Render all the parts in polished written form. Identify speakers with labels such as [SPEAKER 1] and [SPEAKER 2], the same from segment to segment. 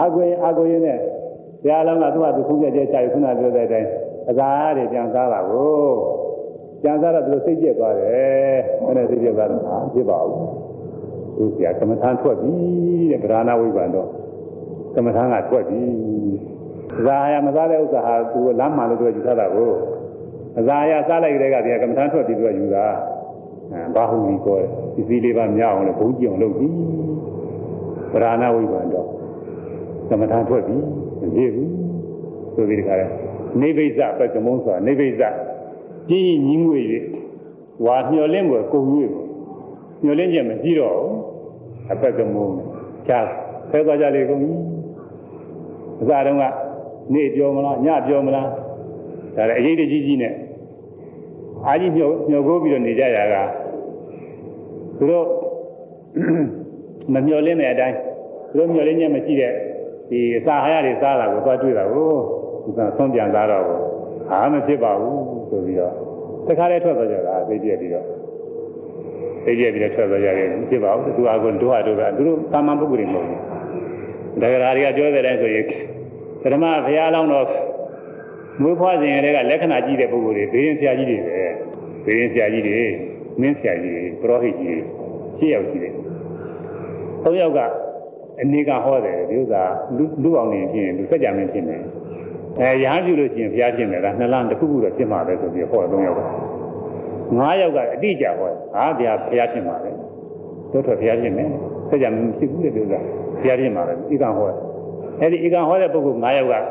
[SPEAKER 1] ကိုရင်းနဲ့ဘုရားလုံးကသူ့ဟာသူဆုံးဖြတ်ချက်ချရခုနပြောတဲ့အတိုင်းအသာရတွေကြံစားတာကိုကြံစားတော့သူစိတ်ကျက်သွားတယ်ဘယ်နဲ့စိတ်ကျက်သွားတော့ဖြစ်ပါဘူးသူကကမ္မထာထွက်ပြီတဲ့ဗราဏဝိပန္နောကမ္မထာကထွက်ပြီအသာရမစားတဲ့ဥစ္စာဟာသူလမ်းမှလို့သူယူထားတာကိုအသာရစားလိုက်တဲ့ကတည်းကကမ္မထာထွက်ပြီးသူကယူတာဘာဟုကြီးကိုဒီစီလေးပါမြောက်အောင်လို့ဘုန်းကြီးအောင်လုပ်ပြီးဗราဏဝိပန္နောကမ္မထာထွက်ပြီမပြေဘူးဆိုပြီးဒီခါလဲနိဗ္ဗိဇပကမုံဆိုတာနိဗ္ဗိဇကြီးညီငွေ၍ဝါမျောလင်းပွဲကုန်၍မျောလင်းချက်မကြည့်တော့အပကမုံချာဖဲသွားကြလေကုန်ပြီအစားတုန်းကနေပြောမလားညပြောမလားဒါလည်းအရေးတကြီးနဲ့အားကြီးမျောကိုးပြီးတော့နေကြရတာသူတို့မမျောလင်းတဲ့အတိုင်းသူတို့မျောလင်းချက်မရှိတဲ့ဒီအစာဟာရတွေစားတာကိုသွားတွေ့တာကိုသူကဆုံးပြန်သားတော့ဟာမဖြစ်ပါဘူးဆိုပြီးတော့တခါတည်းထွက်သွားကြတာသိကြပြီးတော့ထွက်သွားကြတယ်မဖြစ်ပါဘူးသူအကုန်တို့ဟာတို့ကသူတို့သာမန်ပုဂ္ဂိုလ်တွေမဟုတ်ဘူးဒါကြတွေကပြောတဲ့အတိုင်းဆိုရင်ပထမဘုရားလောင်းတော့မွေးဖွားစဉ်တွေကလက္ခဏာကြီးတဲ့ပုဂ္ဂိုလ်တွေဘေးရင်ဆရာကြီးတွေပဲဘေးရင်ဆရာကြီးတွေမင်းဆရာကြီးတွေပရောဟိတ်ကြီးတွေ6ယောက်ရှိတယ်3ယောက်ကနေကဟောတယ်ဒီဥစ္စာလူအောင်နေဖြစ်ရင်လူစက်ကြမင်းဖြစ်နေရဟန်းပြုလို့ရှိရင်ဘုရားဖြစ်နေတာနှစ်လမ်းတစ်ခုခုတော့ဖြစ်မှာပဲဆိုပြီးဟော3ယောက်က9ယောက်ကအတိအကျဟောဟာဘုရားဖြစ်မှာပဲတို့ထွက်ဘုရားဖြစ်မယ်စက်ကြမင်းဖြစ်ဘူးလေဒီဥစ္စာဘုရားဖြစ်မှာပဲဤကဟောအဲ့ဒီဤကဟောတဲ့ပုဂ္ဂိုလ်9ယောက်က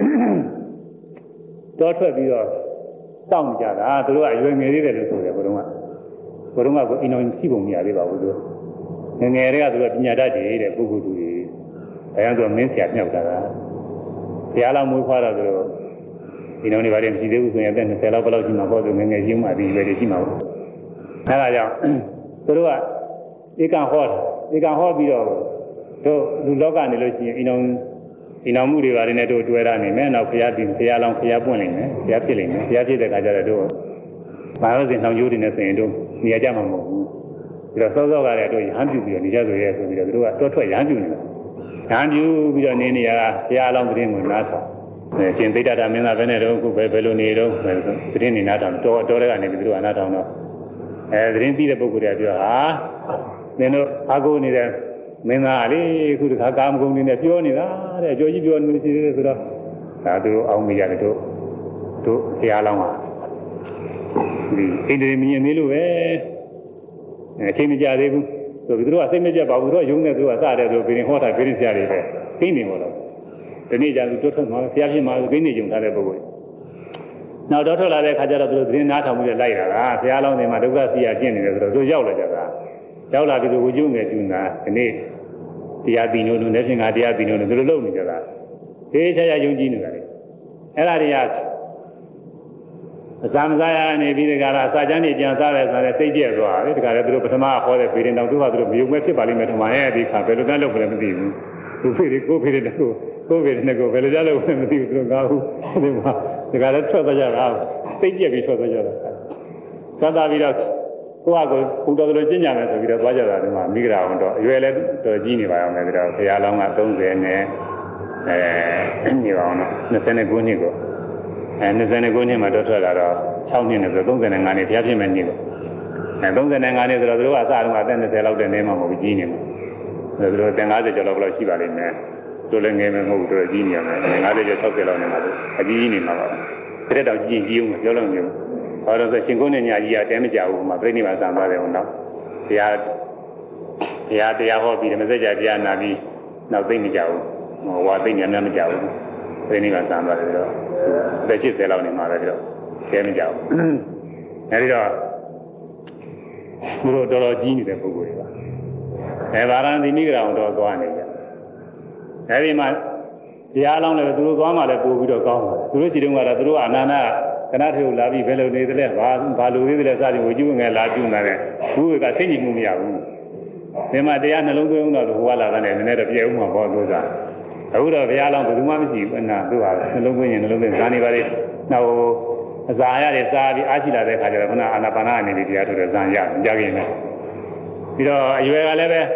[SPEAKER 1] တော့ထွက်ပြီးတော့စောင့်ကြတာသူတို့ကအရွယ်ငယ်သေးတယ်လို့ဆိုတယ်ဘုရုံးကကိုအိမ်တော်ရှိပုံမရသေးပါဘူးသူငယ်ငယ်တွေကသူကပညာတတ်တယ်တဲ့ပုဂ္ဂိုလ်သူတွေအဲဒါဆိုမင်းဆရာမြောက်တာကဘုရားလောက်မွေးဖွားတော့သူတို့အိမ်တော်တွေဘာတွေမရှိသေးဘူးဆိုရင်အသက်20လောက်ဘယ်လောက်ရှိမှာပေါ့သူငယ်ငယ်ရှိမှဒီပဲရှိမှာပေါ့အဲဒါကြောင့်သူတို့ကဧကဟောပြီးတော့တို့လူလောကနေလို့ရှိရင်အိမ်တော်မှုတွေပါတယ်နဲ့တို့တွေ့ရနိုင်မယ်နောက်ဘုရားလောင်းဘုရားပွင့်နိုင်မယ်ဘုရားဖြစ်နိုင်မယ်ဘုရားဖြစ်တဲ့အခါကျတော့တို့ဘာလို့စဉ်နှောင်ကြိုးတွေနဲ့ဆိုရင်တို့နေရာကြမှာမဟုတ်ဘူးပြီးတော့စောစောကလည်းတို့ရဟန်းပြုပြီးတော့နေကြဆိုရဲဆိုပြီးတော့တို့ကတော့ထွက်ရဟန်းပြုနေတာရဟန်းပြုပြီးတော့နေနေရတာဘုရားလောင်းသတင်းကိုနားထောင်ရှင်သိတ္တမင်းသားဘယ်နဲ့တော့ခုဘယ်လိုနေတော့သတင်းနေနားထောင်တော်တဲ့ကနေပြီးတို့ကနားထောင်တော့သတင်းသိတဲ့ပုဂ္ဂိုလ်တွေကပြောဟာသင်တို့အားကိုးနေတဲ့မင်းသားလေခုတခါကာမဂုဏ်တွေနဲ့ပြောနေတာတဲ့အကျော်ကြီးပြောနေရှိသေးတယ်ဆိုတော့ဒါသူတို့အောင်းမိရတယ်တို့ဘုရားလောင်းပါဒီအိန္ဒြေမြင်နေလို့ပဲအချိန်မကြသေးဘူးဆိုပြီးသူတို့ကစိတ်မကြပါဘူးသူတို့ရုံးနေသူကစတယ်ဆိုပြီးဟောတာပြင်းဆရာတွေပဲသိနေပါတော့ဒီနေ့ကျသူတို့ထွက်မှာဘုရားဖြစ်မှာသိနေကြုံထားတဲ့ပုဂ္ဂိုလ်နောက်တော့ထွက်လာတဲ့ခါကျတော့သူတို့သတင်းနားထောင်မှုတွေလိုက်လာတာဘုရားလောင်းတွေမှာဒုက္ခစီရကျင့်နေတယ်ဆိုတော့သူရောက်လာကြတာရောက်လာပြီးတော့ဝိကျုံငယ်ကျူနာဒီနေ့တရားပြီးလို့လက်ဖြင့်ကတရားပြီးလို့သူတို့လုပ်နေကြတာသေချာချာယုံကြည်နေတာလေအဲ့ဒါတွေကအစာမစားရနေပြီးဒီကရာအစာချမ်းနေပြန်စားတယ်ဆိုတဲ့စိတ်ကျက်သွားတယ်ဒီကရာသူတို့ပထမဟောတဲ့ဖေရင်တောင်သူကသူတို့မယုံမဲ့ဖြစ်ပါလိမ့်မယ်ထင်ပါရဲ့ဒီခါဘယ်လိုတန်းလုပ်လည်းမသိဘူးသူဖေရီကိုဖေရီတကူကိုဖေရီနဲ့ကိုဘယ်လိုကြလုပ်လည်းမသိဘူးသူတို့ငါဘူးဒီမှာဒီကရာထွက်သွားကြတာစိတ်ကျက်ပြီးထွက်သွားကြတာသတ်တာပြီးတော့ကိုယ့်အကိုဘုတော်တို့ကျင့်ကြမယ်ဆိုပြီးတော့သွားကြတာဒီမှာမိဂရာဝန်တော့အရွယ်လည်းတော်ကြီးနေပါအောင်လေဒါတော့ဘုရားလောင်းက30နဲ့နေပါအောင်တော့29နှစ်ကို29နှစ်မှာတော့ထွက်လာတော့6နှစ်နဲ့ဆို35နှစ်ဘုရားဖြစ်မဲ့နှစ်ကို35နှစ်ဆိုတော့သူတို့ကအစတုန်းကအသက်20လောက်တဲ့နေမှာမဟုတ်ဘူးကြီးနေမှာသူတို့50ကျော်လောက်ရှိပါလိမ့်မယ်သူလည်းငယ်မယ်မဟုတ်ဘူးတော်ကြီးနေရမယ်50ကျော်60လောက်နေမှာလို့အကြီးနေမှာပါတဲ့တော့ကြီးအောင်ပြောလို့မျိုးဟောတော့ရှင်ကုန်းနဲ့ညာကြီးကတဲမကြဘူးမှာပြိဋိဘာဆံသွားတယ်ဟိုနောက်တရားဟောပြီးမစက်ကြတရားနာပြီးနောက်သိမကြဘူးဟိုဝါသိညာများမကြဘူးပြိဋိဘာဆံသွားတယ်တော့သက်80လောက်နေမှာပဲပြီးတော့တဲမကြဘူးအဲဒီတော့သူတို့တော်တော်ကြီးနေတဲ့ပုဂ္ဂိုလ်တွေပါဗာရဏသီမိဂရာအောင်တော့သွားနေကြအဲဒီမှာတရားလောင်းလည်းသူတို့သွားမှလည်းပို့ပြီးတော့ကောင်းပါတယ်သူတို့ကြည့်တုန်းကတော့သူတို့အာနာနာကနထေကိုလာပြီးဘယ်လိုနေသလဲဘာလိုသေးသလဲစသည်ကိုကြည့်ဝင်ငယ်လာကြည့်နေတယ်ဘူးကသိညင်မှုမရဘူးဒီမှာတရားနှလုံးသွင်းအောင်တော့ဟိုကလာတယ်နည်းနည်းတော့ပြေဦးမှာပေါ့သူကအခုတော့ဘုရားလောင်းဘယ်သူမှမရှိဘူးအနာသူကနှလုံးသွင်းရင်နှလုံးသွင်းဇာနေပါလေနောက်အစာရတယ်စားပြီးအားရှိလာတဲ့ခါကျတော့ခုနအာနာပါနာအနေနဲ့တရားထုတ်တဲ့ဇာရကြခင်ပဲပြီးတော့အရွယ်ကလည်းပဲ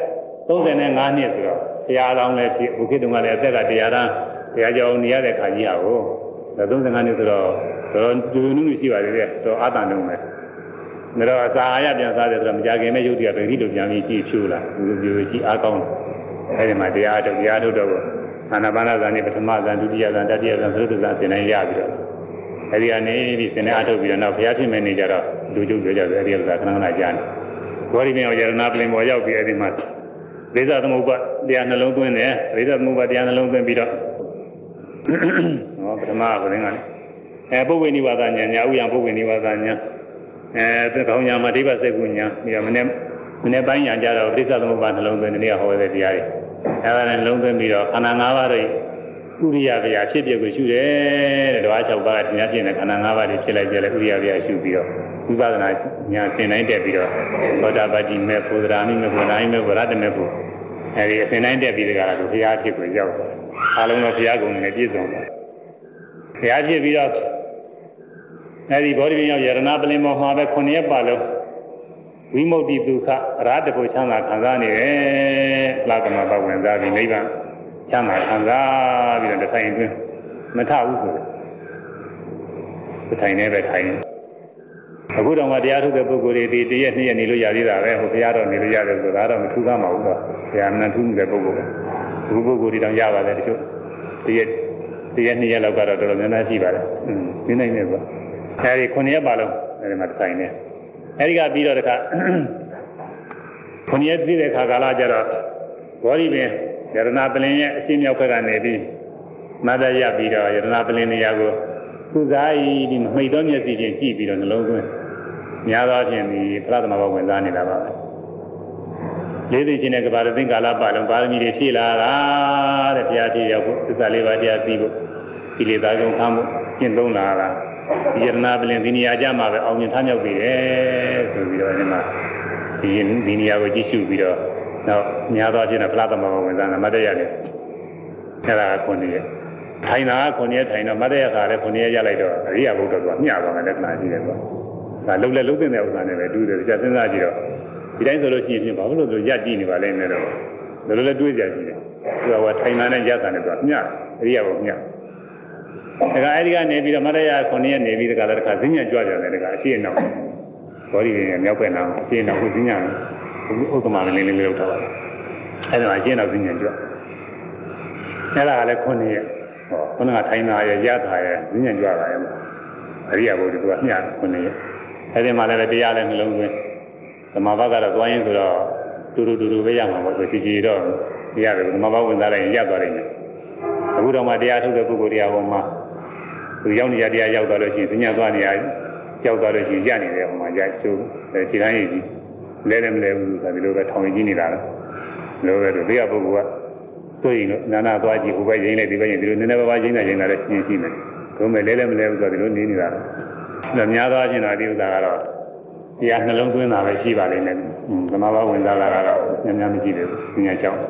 [SPEAKER 1] 35နှစ်ဆိုတော့တရားတော်လည်းဖြစ်ဘုခေတုံကလည်းအသက်ကတရားကြောင်နေရတဲ့ခါကြီးဟာကို35နှစ်ဆိုတော့တော်တူနုနုရှိပါသေးတယ်တော့အာတန်တုံးပဲဒါတော့အစာအာရပြန်စားတယ်ဆိုတော့မကြခင်မဲ့ယုတ်တရားပဲဒီလိုပြန်ပြီးကြည့်ဖြူလာဒီလိုမျိုးကြည့်အားကောင်းတယ်အဲဒီမှာတရားထုတ်တော့အာနာပါနဇာနေပထမဇာဒုတိယဇာတတိယဇာသရုပ်ဇာသင်တိုင်းရပြီးတော့အဲဒီကနေပြီးသင်တိုင်းအားထုတ်ပြီးတော့နောက်ဘုရားဖြစ်မဲ့နေကြတော့လူကျုပ်ပြောကြတယ်အဲဒီဥစ္စာခဏခဏကြားနေဘောဓိပင်အောင်ယရနာပလင်ပေါ်ရောက်ပြီးအဲဒီမှာဒိသသမုပ္ပါတရားနှလုံးသွင်းတယ်ဒိသသမုပ္ပါတရားနှလုံးသွင်းပြီးတော့ပထမကလည်းပုဗ္ဗေနိဝါဒညာညာဥယံပုဗ္ဗေနိဝါဒညာသက်ကောင်းညာမှာဒိဗ္ဗစိတ်ကုညာပြီးတော့မနေ့ပိုင်းညာကြတော့ဒိသသမုပ္ပါနှလုံးသွင်းတဲ့နေ့ဟောတဲ့တရားတွေအဲဒါနဲ့နှလုံးသွင်းပြီးတော့ခန္ဓာ၅ပါးတွေဥရိယဗျာဖြစ်ပြကိုရှုတယ်တဲ့ဓဝါ၆ပါးကတရားဖြစ်တဲ့ခန္ဓာ၅ပါးတွေဖြစ်လိုက်ကြလဲဥရိယဗျာရှုပြီးတော့ဝိပဿနာညာသင်တိုင်းတက်ပြီးတော့သောတာပတ္တိမေဖို့သရာမိမေဖို့နာယိမေဖို့ရတ္တမေဖို့အဲဒီအသင်တိုင်းတက်ပြီးတကလားသူဘုရားဖြစ်ကိုရောက်တယ်အားလုံးတော့ဘုရားကုံနဲ့ပြည့်စုံတယ်ဘုရားဖြစ်ပြီးတော့အဲဒီဘောဓိပင်ရောက်ယရနာပလင်ပေါ်မှာပဲ9ရက်ပါလုံးဝိမု ക്തി ဒုက္ခအရဟတဖို့ချမ်းသာခံစားနေတယ်လာကမဘဝင်စားပြီးနိဗ္ဗာန်ချမ်းသာခံစားပြီးတော့တစ်ဆိုင်အတွင်းမထဘူးဆိုတယ်တစ်ဆိုင်နဲ့ပဲထိုင်အခုတော့မှတရားထုတ်တဲ့ပုဂ္ဂိုလ်တွေဒီတရက်2ရက်နေလို့ရသေးတာပဲဟိုဘုရားတော်နေလို့ရတယ်ဆိုတာတော့မထူးကားမှာဘူးတော့ဘုရားမနှထူးတဲ့ပုဂ္ဂိုလ်ပဲဒီပုဂ္ဂိုလ်တွေတောင်ရပါတယ်တချို့တရက်2ရက်လောက်ကတော့တော်တော်များများရှိပါတယ်နေနိုင်နေပါအဲဒီ9ရက်ပါလုံးအဲဒီမှာတစ်ဆိုင်နဲ့အဲဒီကပြီးတော့တခါ9ရက်ပြည့်တဲ့ခါကာလကျတော့ဘောဓိပင်ယရနာပလင်ရဲ့အရှင်းမြောက်ဘက်ကနေပြီးမတ္တရပြီးတော့ယရနာပလင်နေရာကိုသူစားဤဒီမိတ်တော်မျက်စိချင်းကြည့်ပြီးတော့နှလုံးသွင်းများသောအားဖြင့်ဒီပရသမဘောဝင်စားနေတာပါပဲလေးသိချင်းတဲ့ကဘာသင်္ကာလပါလုံးပါရမီတွေဖြည့်လာတာတဲ့ဘုရားပြည့်ရောက်ဖို့သစ္စာလေးပါးတရားသိဖို့ဒီလေသာကုန်ခံဖို့ကျင့်သုံးလာတာဒီယရနာပလင်ဒီနေရာကြမှာပဲအောင်မြင်ထမြောက်ပြီးတယ်ဆိုပြီးတော့အဲဒီမှာဒီနေရာကိုကြည့်ရှုပြီးတော့နောက်များသောအားဖြင့်ပရသမဘောဝင်စားတာမတ္တရတယ်အဲ့ဒါက9ရက်ထိုင်တာက9ရက်ထိုင်တော့မတ္တရခါလည်း9ရက်ရလိုက်တော့အရိယာဘုဒ္ဓကမျှသွားမယ်လက္ခဏာရှိတယ်ကွာဒါလုံးတဲ့ဥစ္စာနဲ့ပဲတူတယ်ကြာစဉ်းစားကြည့်တော့ဒီတိုင်းဆိုလို့ရှိရင်ဘာလို့လဲဆိုရက်ကြည့်နေပါလိမ့်မယ်တော့ဒါလိုလည်းတွေးကြကြည့်တယ်သူကထိုင်တာနဲ့ရက်တာနဲ့တော့မျှအရိယာဘုမျှဒါကအဲဒီကနေပြီးတော့မတ္တရ9ရက်နေပြီးတခါလည်းတခါဈဉ္ညာကြွကြတယ်တခါအရှိအနောက်ဘောဓိရဲ့မြောက်ဘက်နောက်အရှိအနောက်ကိုဈဉ္ညာဥက္ကမလေးလေးလောက်ထားပါအဲဒီမှာအရှိအနောက်ဈဉ္ညာကြွအဲ့ဒါကလည်း9ရက်ခုနကထိုင်တာရရတာရဉာဏ်ကြွတာရမှာအရိယာဘုရားကမျှ9ရက်အဲဒီမှာလည်းတရားလည်းနှလုံးသွင်းဓမ္မဘကတော့သွားရင်းဆိုတော့တူတူပဲရမှာပေါ့ဆိုကြည်တော့ရတယ်ဓမ္မဘဝင်သားလိုက်ရသွားတယ်အခုတော့မှတရားထုတ်တဲ့ပုဂ္ဂိုလ်တရားဟောမှာသူရောက်နေရတရားရောက်သွားလို့ရှိရင်ဉာဏ်သွားနေရရောက်သွားလို့ရှိရင်ရနေတယ်ဟောမှာရချိုးခြေတိုင်းရည်ကြီးလဲလည်းမလဲဘူးဆိုတာဒီလိုပဲထောင်ရင်းကြီးနေတာလို့ပဲတို့တရားပုဂ္ဂိုလ်ကဆိုရင်နာနာသွားကြည့်ဟိုဘက်ရင်းလိုက်ဒီဘက်ရင်းဒီလိုနည်းနည်းပါးပါးရင်းလိုက်လည်းရှင်းရှိမယ်။ဒါပေမဲ့လဲလည်းမလဲဘူးဆိုတော့ဒီလိုနေနေတာ။ဒါများသောအားဖြင့်တော့ဒီဥစ္စာကတော့တရားနှလုံးသွင်းတာပဲရှိပါလိမ့်မယ်။သမဘာဝင်စားတာကတော့များမရှိသေးဘူး။ဉာဏ်ကြောင့်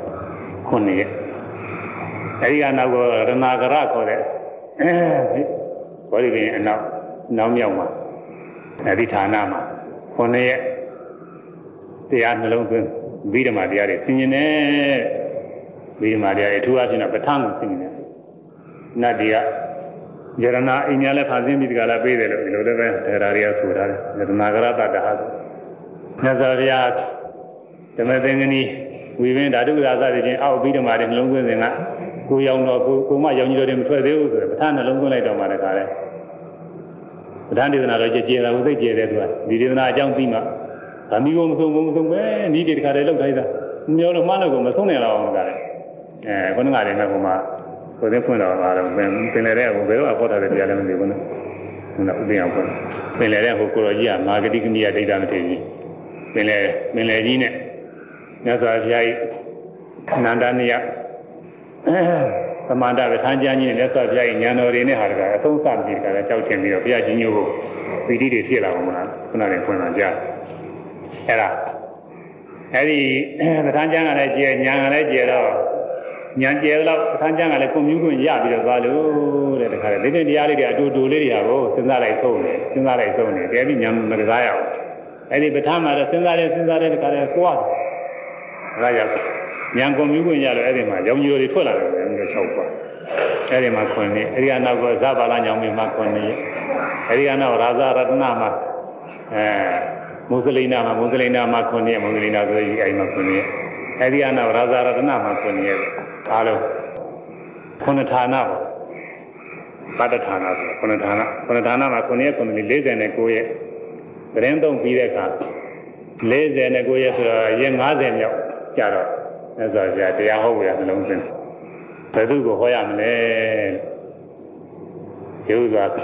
[SPEAKER 1] 9ရက်။အဲဒီကနောက်ကိုရဏဂရခေါ်တဲ့ဘောဓိပင်အနောက်မြောက်မှာအဲဒီဌာနမှာ9ရက်တရားနှလုံးသွင်းဗိဓမာတရားတွေသင်ကျင်တယ်။ဒီမှာတရားအထူးအချင်းတော့ပဋ္ဌာန်းကိုသိနေတယ်။နတ်တွေကယရနာအိညာလည်းဖန်ဆင်းပြီးဒီကလာပေးတယ်လို့ဒီလိုလည်းပဲဒါရီယာဆိုထားတယ်။ယရနာကရတတဟာမြတ်စွာဘုရားဓမ္မသင်္ကနီဝိပင်ဓာတုရာသတိချင်းအောက်ပြီးဓမ္မတွေနှလုံးသွင်းစဉ်ကကိုရောင်တော့ကိုမရောင်ကြီးတော်တွေမထွက်သေးဘူးဆိုတော့ပဋ္ဌာန်းနှလုံးသွင်းလိုက်တော့မှလည်းခါတယ်။ပဋ္ဌာန်းဒေသနာတော့ကြည်တာကိုသိကြတယ်သူကဒီဒေသနာအကြောင်းသိမှဗာမီကိုမဆုံးပဲဤဒီတခါတည်းလောက်ထိုက်တာမျောလို့မှန်းလို့ကိုမဆုံးနိုင်တော့ဘူးကလည်းခုနကတည်းကကိုမှကိုသိဖွင့်တော့တော့ပင်လေတဲ့ဟိုဘယ်တော့အဖို့ထားတဲ့တရားလည်းမသိဘူးနော်ခုနဥပ္ပယဖွင့်ပင်လေတဲ့ဟိုကိုရောကြီးကမာဂတိကမိယဒိဋ္ဌမထေကြီးပင်လေကြီးနဲ့မြတ်စွာဘုရားကြီးနန္ဒနိယသမန္တဝဋ္ဌာန်းကျမ်းကြီးနဲ့မြတ်စွာဘုရားကြီးဉာဏ်တော်တွေနဲ့ဟာတကအဆုံးစပြီးတကကြောက်ချင်ပြီးတော့ဘုရားကြီးညို့ကိုပီတိတွေဖြစ်လာအောင်မလားခုနကဖွင့်လာကြအဲ့ဒါအဲ့ဒီပဋ္ဌာန်းကျမ်းကလည်းကျဲဉာဏ်ကလည်းကျဲတော့ဉာဏ်ကျဲတော့ပဋ္ဌာန်းကျမ်းကလည်းကွန်မြူခွင့်ရပြီးတော့သွားလို့တဲ့တခါလေဒီနေ့တရားလေးတွေအတူတူလေးတွေဟာကိုစဉ်းစားလိုက်ဆုံးတယ်စဉ်းစားလိုက်ဆုံးတယ်တဲပြီးဉာဏ်မကစားရအောင်အဲ့ဒီပဋ္ဌာန်းမှာတော့စဉ်းစားတယ်တခါလေကွာဒါရောက်ဉာဏ်ကွန်မြူးခွင့်ရလို့အဲ့ဒီမှာရောင်ကြီးတွေထွက်လာတယ်6ပါးအဲ့ဒီမှာ9နှစ်အဲ့ဒီကနောက်ကဇဘာလညောင်မြမှာ9နှစ်အဲ့ဒီကနောက်ရာဇာရတနာမှာမုဇလိနာမှာ9နှစ်မုဇလိနာဆိုရင်အဲ့ဒီမှာ9နှစ်အဲ့ဒီကနောက်ရာဇာရတနာမှာ9နှစ်အားလုံး9ဌာနပါတဌာနဆို9ဌာနမှာ9ရက်9နှစ်49ရက်သတင်းသုံးပြီးတဲ့အခါ49ရက်ဆိုတော့ရက်50မြောက်ကြတော့အဲ့ဆိုကြတရားဟောရနှလုံးသွင်းဘယ်သူကိုဟောရမလဲကျိုးစွာ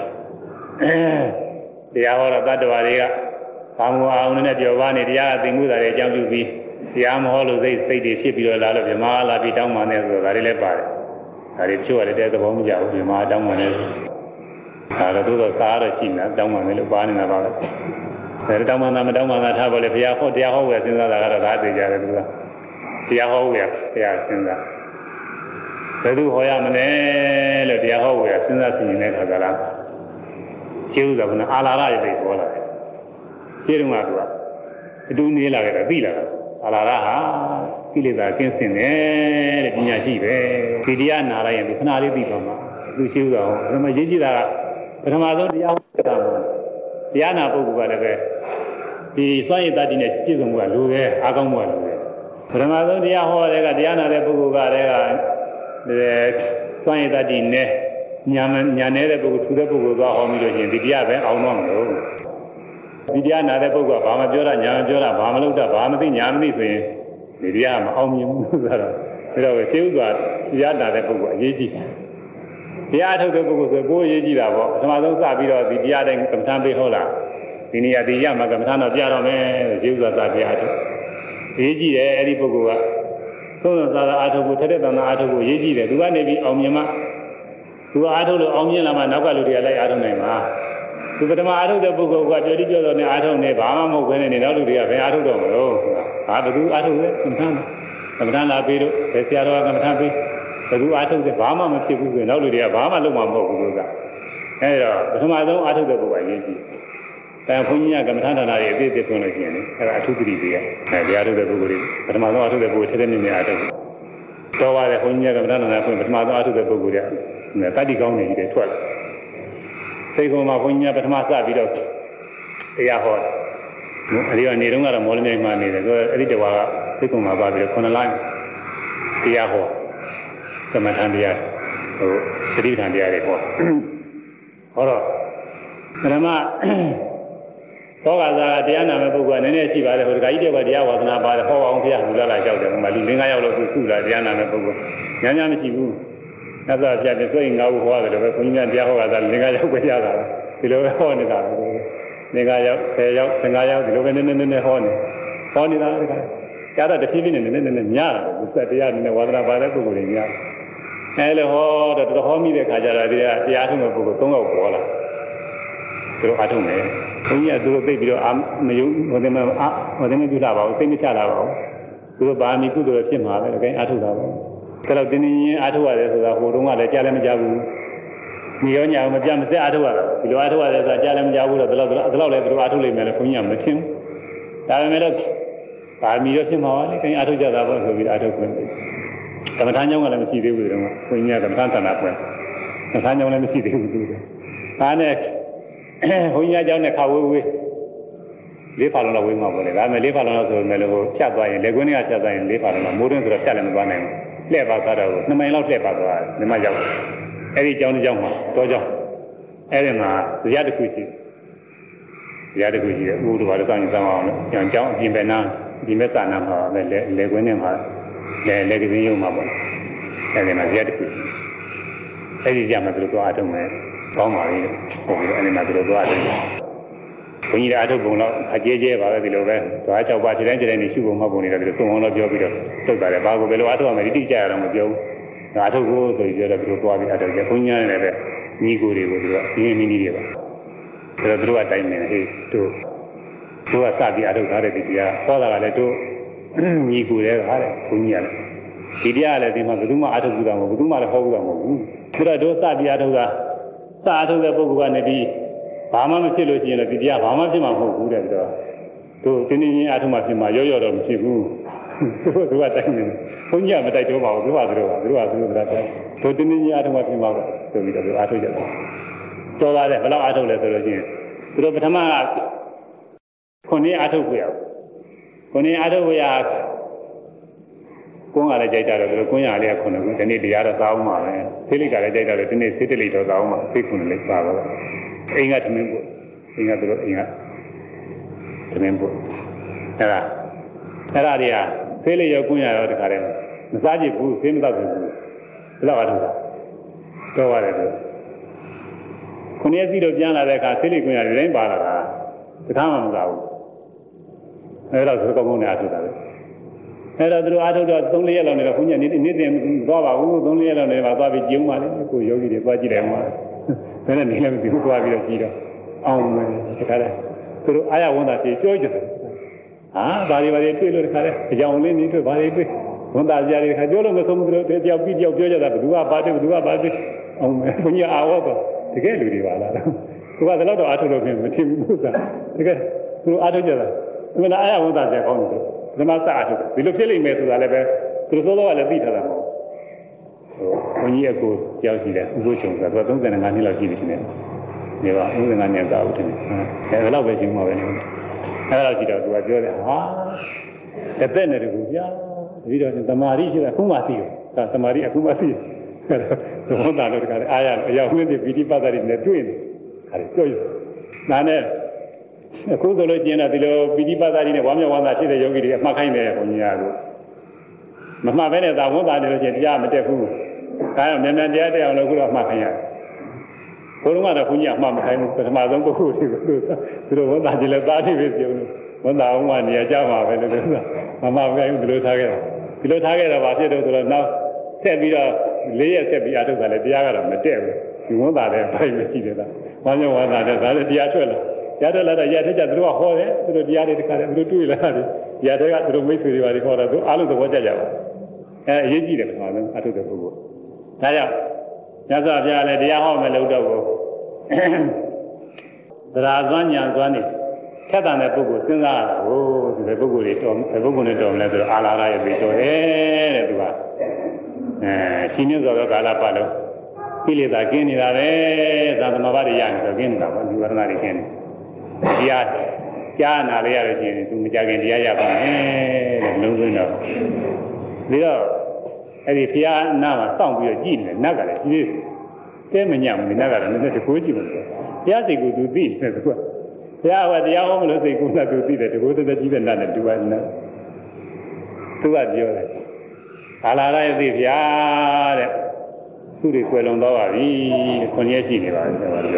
[SPEAKER 1] တရားဟောတော့တတ္တဝါတွေကဘာမှအောင်နဲ့ပြောပါနေတရားကသိမှုတာတွေအကြောင်းပြုပြီးတရားမဟောလို့စိတ်တွေဖြစ်ပြီးတော့လာလို့မြမလာပြီးတောင်းပန်နေဆိုတာဒါတွေလည်းပါတယ်ဒါတွေချို့ရတယ်တဲ့သဘောမကျဘူးမြမတောင်းပန်နေဒါတော့သို့တော့စားရရှိနေတောင်းပန်နေလို့ပါနေတာပါပဲဒါတောင်းပန်တာမတောင်းပန်တာထားပါလေဘုရားဟောတရားဟောဝယ်စဉ်းစားတာကတော့ဒါသိကြတယ်သူကတရားဟောဝယ်တရားစဉ်းစားဘယ်သူဟောရမလဲလို့တရားဟောဝယ်စဉ်းစားသိနေတဲ့ခါကလားရှင်းဥစွာကအာလာရရဲ့ပေါ်လာတယ်ရှင်းတော့ကသူကအတူနေလာကြတာသိလာတာအာလာရဟာကိလေသာကင်းစင်တယ်တဲ့ပညာရှိပဲဒီတရားနာလိုက်ရင်ဒီခဏလေးသိသွားမှာသူရှင်းဥစွာဟောပထမရေးကြည့်တာကပထမဆုံးတရားဟောတာတရားနာပုဂ္ဂိုလ်ကလည်းပဲဒီစွမ်းရည်တတ္တိနဲ့ပြည့်စုံမှုကလိုတယ်အားကောင်းမှုကလိုတယ်ပထမဆုံးတရားဟောတဲ့ကတရားနာတဲ့ပုဂ္ဂိုလ်ကလည်းစွမ်းရည်တတ္တိနဲ့ညာနေတဲ့ပုဂ္ဂိုလ်ထူတဲ့ပုဂ္ဂိုလ်သွားဟောပြီးလို့ရှိရင်ဒီတရားပဲအောင်တော့မလို့ဒီတရားနာတဲ့ပုဂ္ဂိုလ်ကဘာမှပြောတာညာမပြောတာဘာမလုပ်တာဘာမသိညာမသိဆိုရင်ဒီတရားမအောင်မြင်ဘူးဆိုတော့ဒါတော့ရှင်းဥစွာတရားနာတဲ့ပုဂ္ဂိုလ်အရေးကြီးတယ်တရားထုတ်တဲ့ပုဂ္ဂိုလ်ဆိုကိုယ်ရေးကြည့်တာပေါ့ပထမဆုံးစပြီးတော့ဒီတရားတိုင်းကမ္မထမ်းပေးဟောလာဒီနေရာဒီရမှာကမ္မထမ်းတော့ပြတော့မယ်ရေးဥစွာစပြရတယ်ရေးကြည့်တယ်အဲ့ဒီပုဂ္ဂိုလ်ကသုံးသသာအာထုတ်ကိုထက်တဲ့တန်အာထုတ်ကိုရေးကြည့်တယ်သူကနေပြီးအောင်မြင်မှသူအာထုတ်လို့အောင်မြင်လာမှနောက်ကလူတွေကလိုက်အာထုတ်နိုင်မှာသူပထမအာထုတ်တဲ့ပုဂ္ဂိုလ်ကကြွတိပြောတော့နဲ့အာထုတ်နေဘာမှမဟုတ်ဘဲနဲ့နောက်လူတွေကဘယ်အာထုတ်တော့မလို့ဟာဘယ်သူအာထုတ်လဲကမ္မထမ်းလာပြီးတော့ဘယ်ဆရာတော်ကကမ္မထမ်းပြီးဘယ်သူအာထုတ်တယ်ဘာမှမဖြစ်ဘူးဆိုရင်နောက်လူတွေကဘာမှလုပ်မှာမဟုတ်ဘူးကအဲဒါပထမဆုံးအာထုတ်တဲ့ပုဂ္ဂိုလ်ကရေးကြည့်ဘုန်းကြီးကကမ္မထမ်းဌာနတွေအသေးသေးဖွင့်လို့ရှိရင်အဲ့ဒါအထုပတိတွေတရားထုတ်တဲ့ပုဂ္ဂိုလ်တွေပထမဆုံးအထုတဲ့ပုဂ္ဂိုလ်ထဲထဲမြင်မြင်အထုတော်ပါတယ်ဘုန်းကြီးကကမ္မထမ်းဌာနဖွင့်ပထမဆုံးအထုတဲ့ပုဂ္ဂိုလ်တွေတတိကောင်းနေကြီးတွေထွက်လာစိတ်ကုံမှာဘုန်းကြီးကပထမစပြီးတော့တရားဟောတယ်အဲဒီကနေတော့ကတော့မော်လမြိုင်မှာနေတယ်ဆိုတော့အဲ့ဒီတဝါကစိတ်ကုံမှာပါပြီးတော့9လတရားဟောကမ္မထမ်းတရားသတိထမ်းတရားတွေဟောတော့ပထမသောကသာတရားနာမဲ့ပုဂ္ဂိုလ်ကနည်းနည်းရှိပါတယ်ဟိုဒကာကြီးတွေကတရားဝါသနာပါတယ်ဟောအောင်ဘုရားလူလာလာကြောက်တယ်ဟိုမှာလူ5ယောက်လောက်စုလာတရားနာမဲ့ပုဂ္ဂိုလ်ညာညာမရှိဘူးသစ္စာပြတဲ့ဆိုရင်9ဦးဟောတယ်လို့ပဲဘုန်းကြီးများတရားဟောတာ5ယောက်ပဲရတာဒီလိုပဲဟောနေတာပဲ5ယောက်10ယောက်15ယောက်ဒီလိုပဲနည်းနည်းဟောနေတာဒကာကြားတော့တဖြည်းဖြည်းနဲ့နည်းနည်းများတာဘူးစက်တရားနည်းနည်းဝါသနာပါတဲ့ပုဂ္ဂိုလ်တွေများအဲလိုဟောတော့တော်ဟောမိတဲ့ခါကျတော့ဒီကတရားထုံးတဲ့ပုဂ္ဂိုလ်3ယောက်ပေါ်လာသူတို့အထုံးတယ်ဘုန်းကြီးကသူတို့သိပြီးတော့မယုံဟိုတယ်မပြုတာပါဘူးသိမချတာပါဘူးသူတို့ဗာမီကုသိုလ်ဖြစ်မှာပဲအကိုင်းအထုတာပါဒါတော့တင်းတင်းအထုရတယ်ဆိုတာဟိုတုန်းကလည်းကြားလည်းမကြားဘူးညီရောညာမပြမစက်အထုရတာဒီလိုအထုရတယ်ဆိုတာကြားလည်းမကြားဘူးတော့ဒီလောက်လည်းသူတို့အထုလိမ့်မယ်လို့ဘုန်းကြီးကမထင်ဘူးဒါပေမဲ့တော့ဗာမီရောဖြစ်မှာပါလေအကိုင်းအထုကြတာပေါ့ဆိုပြီးအထုခွင့်ကမ္မထာညောင်းကလည်းမရှိသေးဘူးဒီတော့ဘုန်းကြီးကကမ္မထာဌာနပွင့်ကမ္မထာညောင်းလည်းမရှိသေးဘူးသူကဒါနဲ့ဘုန်းကြီးအကြောင်းနဲ့ခါဝေး4ဖာလုံးလောက်ဝေးမှာပေါ့လေဒါပေမဲ့4ဖာလုံးလောက်ဆိုပေမဲ့လို့ဖြတ်သွားရင်လက်ကွင်းတွေကဖြတ်သွားရင်4ဖာလုံးလောက်မိုးတွင်းဆိုတော့ဖြတ်လည်းမသွားနိုင်ဘူးလှည့်ပါသွားတော့2မိုင်လောက်လှည့်ပါသွားတယ်ဒီမှာရောက်အဲ့ဒီအကြောင်းတစ်ကြောင်းမှာတောကြောင်းအဲ့ဒီမှာဇရာတစ်ခုရှိတယ်ဥဒ္ဓဘာသာစောင့်ရင်စောင့်အောင်လို့ကြောင်းအပြင်ပဲနားဒီမဲ့စာနာမှာပဲလက်ကွင်းနဲ့မှာလက်ကင်းရုံမှာပေါ့အဲ့ဒီမှာဇရာတစ်ခုအဲ့ဒီကြမှာသူတို့သွားအထုံးမယ်ကောင်းပါပြီဟုတ်ပြီအဲ့ဒီမှာသူတို့သွားတယ်ဘုန်းကြီးကအထုပ်ပုံတော့အကျဲကျဲပါပဲဒီလိုပဲသွား6ပါးဒီတိုင်းနေရှုပုံမှတ်ပုံနေတယ်ဒီလိုသုံးအောင်တော့ပြောပြီးတော့တုတ်ပါတယ်ဘာကိုဘယ်လိုအထုပ်ရမယ်ဒီတိကျရတော့မပြောဘူးဒါအထုပ်ကိုဆိုပြီးတော့သူတို့သွားပြီးအထုပ်ကျဘုန်းကြီးနဲ့လည်းညီကိုတွေကိုသူကရင်းနှီးတွေပါဒါတော့သူတို့ကတိုင်းနေဟေးတို့ကစပြီးအထုပ်ထားတဲ့ဒီတရားဟောတာကလည်းတို့ညီကိုတွေကဟာတဲ့ဘုန်းကြီးကလည်းဒီတရားလည်းဒီမှာဘယ်သူမှအထုပ်ဘူးတာမဟုတ်ဘူးဘယ်သူမှလည်းဟောဘူးတာမဟုတ်ဘူးဒါတော့တို့စပြီးအထုပ်ကစာအထုတ်တဲ့ပုဂ္ဂိုလ်ကနေပြီးဘာမှမဖြစ်လို့ရှိရင်လည်းဒီတရားဘာမှဖြစ်မှာမဟုတ်ဘူးတဲ့ပြီးတော့သူတင်းတင်းချင်းအထုတ်မှဖြစ်မှာရော့တော့မဖြစ်ဘူးသူကတိုင်းနေဘုန်းကြီးကမတိုက်တော့ပါဘူးသူကဒါတို့တင်းတင်းကြီးအားထုတ်မှပြင်ပါတော့ဆိုပြီးတော့အားထုတ်ကြတယ်တော်လာတယ်ဘယ်လောက်အားထုတ်လဲဆိုလို့ရှိရင်သူတို့ပထမက9အားထုတ်ရအောင်9အားထုတ်ရကွန်းကလည်းကြိုက်တာတော့ကွန်းရလေးက9ခုဒီနေ့တရားတော့သာအောင်ပါပဲသိလိကလည်းကြိုက်တာတော့ဒီနေ့စေတလိတော့သာအောင်ပါသိ9လိပါတော့အိမ်ကသမင်းပို့အိမ်ကတို့အိမ်ကသမင်းပို့အဲ့ဒါတွေကသိလိရောကွန်းရရောတခါတည်းမစားကြည့်ဘူးသိမတော့ဘူးဘယ်တော့အားထုတ်တာတော့ရတယ်လို့9ရက်စီတော့ပြန်လာတဲ့အခါသိလိကွန်းရတွေတိုင်းပါလာတာတခါမှမစားဘူးအဲ့တော့ဆိုကောင်းကောင်းနဲ့အားထုတ်တာပဲအဲ့တော့သူတို့အားထုတ်တော့3-4ရက်လောက်နေတော့ခွန်ကြီးနေ့တင်သွားပါဘူး3-4ရက်လောက်နေပါသွားပြီးကြုံပါလေကိုယောဂီတွေသွားကြည့်တယ်မှာဘယ်နဲ့နေလဲမသိဘူးသွားပြီးတော့ကြည့်တော့အောင်မယ်တခါတည်းသူတို့အားရဝန်တာပြေပြောကြတယ်ဟာဒါတွေတွေ့လို့တခါတည်းအကြောင်းလေးနေတွေ့ဘာတွေတွေ့ဝန်တာကြရတယ်ခါပြောလို့မဆုံးဘူးသူတို့တယောက်ပြီးတယောက်ပြောကြတာဘယ်သူကဘာတွေ့အောင်မယ်ခွန်ကြီးအာဝတ်တော့တကယ်လူတွေပါလားသူကလည်းတော့အားထုတ်လို့ပြင်မထင်ဘူးသာတကယ်သူတို့အားထုတ်ကြတာဒီမှာအားရဝန်တာကြကောင်းတယ်ဓမ္မစအားထုတ်ဒီလိုဖြစ်လိမ့်မယ်ဆိုတာလည်းပဲသူတို့သောကလည်းသိထားတာမဟုတ်ဘုန်းကြီးအကိုကြောက်ရှိတယ်ဥပုချုံဆိုတော့35နှစ်လောက်ရှိပြီရှင်နေပါ35နှစ်သာဦးတယ်အဲဒါတော့ပဲရှင်မှာပဲနေအဲဒါရှိတော့သူကပြောတယ်ဟာတစ်သက်နဲ့တကူဗျာပြီးတော့သမာဓိရှိတာအခုမှသိတယ်ဒါသမာဓိအခုမှသိတယ်အဲဒါဝန်တာလို့တခါအားရအရောက်ဝင်ပြီးပိဋိပတ်တာတွေနဲ့တွေ့နေအဲဒါပြောရနားနဲ့အခုဆိုလို့ကျင်တော့ဒီလိုပိဋိပတ်တာတွေနဲ့ဝါမျက်ဝါသာဖြစ်တဲ့ယောဂီတွေအမှတ်ခိုင်းတယ်ဘုန်းကြီးကတော့မမှတ်ဘဲနဲ့သာဝန်တာနေလို့ကျင်တရားမတက်ဘူးဒါကြောင့်မြန်မြန်တရားတက်အောင်လို့ခုတော့အမှတ်ခိုင်းရတယ်ဘုန်းတော်ကတော့ဘုန်းကြီးအမှတ်မခိုင်းဘူးပထမဆုံးပုဂ္ဂိုလ်တွေကိုသူတို့ဝန်တာကြည့်လဲသားတိပဲပြုံးလို့ဝန်တာအောင်မှနေရာကြမှာပဲလို့ပြောတာမမှတ်ခိုင်းဘူးဒီလိုထားခဲ့တော့ဘာဖြစ်တော့ဆိုတော့နောက်ဆက်ပြီးတော့4ရက်ဆက်ပြီးအထုတ်တာလဲတရားကတော့မတက်ဘူးဒီဝန်တာလည်းဖိုင်မရှိသေးတာဝါမျက်ဝါသာနဲ့ဒါလည်းတရားထွက်လာရတော့လာတော့ရထက်ကြသူတို့ကဟောတယ်သူတို့တရားတွေတခါတည်းသူတို့တွေ့လာတယ်ရတဲ့ကသူတို့မိတ်ဆွေတွေပါတွေဟောတော့သူအားလုံးသဘောကျကြပါအဲအရေးကြီးတယ်ပထမဆုံးအထုတဲ့ပုဂ္ဂိုလ်ဒါကြောင့်ညဇောပြလည်းတရားဟောမယ်လို့တော့ကိုသရာသွမ်းညာသွမ်းနေခက်တန်တဲ့ပုဂ္ဂိုလ်စဉ်းစားရတာဟိုဒီပုဂ္ဂိုလ်တွေတော်ပုဂ္ဂိုလ်နဲ့တော်မလဲဆိုတော့အာလာရရဲ့ပြီးတော်တယ်တဲ့သူကရှင်မြတ်စွာဘုရားကာလပတ်လို့ကိလေသာကင်းနေတာပဲသာသမဘာတွေရနေတော့ကင်းနေတာပေါ့ဒီဝရဏတွေကင်းနေတရားကြားနာလေးရလို့ရှိရင်သူမကြခင်တရားရပါမယ်တဲ့လုံးသွင်းတော့ပြီးတော့အဲ့ဒီဘုရားအနာမှာစောင့်ပြီးတော့ကြည့်နေတယ်နတ်ကလည်းဒီတဲမညံ့ဘူးနတ်ကလည်းနည်းနည်းတကိုးကြည့်လို့ဘုရားစိတ်ကိုသူသိတယ်သူကဘုရားကတရားဟောမလို့စိတ်ကိုသူသိတယ်တကိုးတက်ကြည့်တဲ့နတ်နဲ့တူပါနေသူကပြောတယ်အာလာရရဲ့သိဘုရားတဲ့သူတွေကွယ်လွန်သွားပါပြီ9ရက်ရှိနေပါပြီပြောတော့ဘု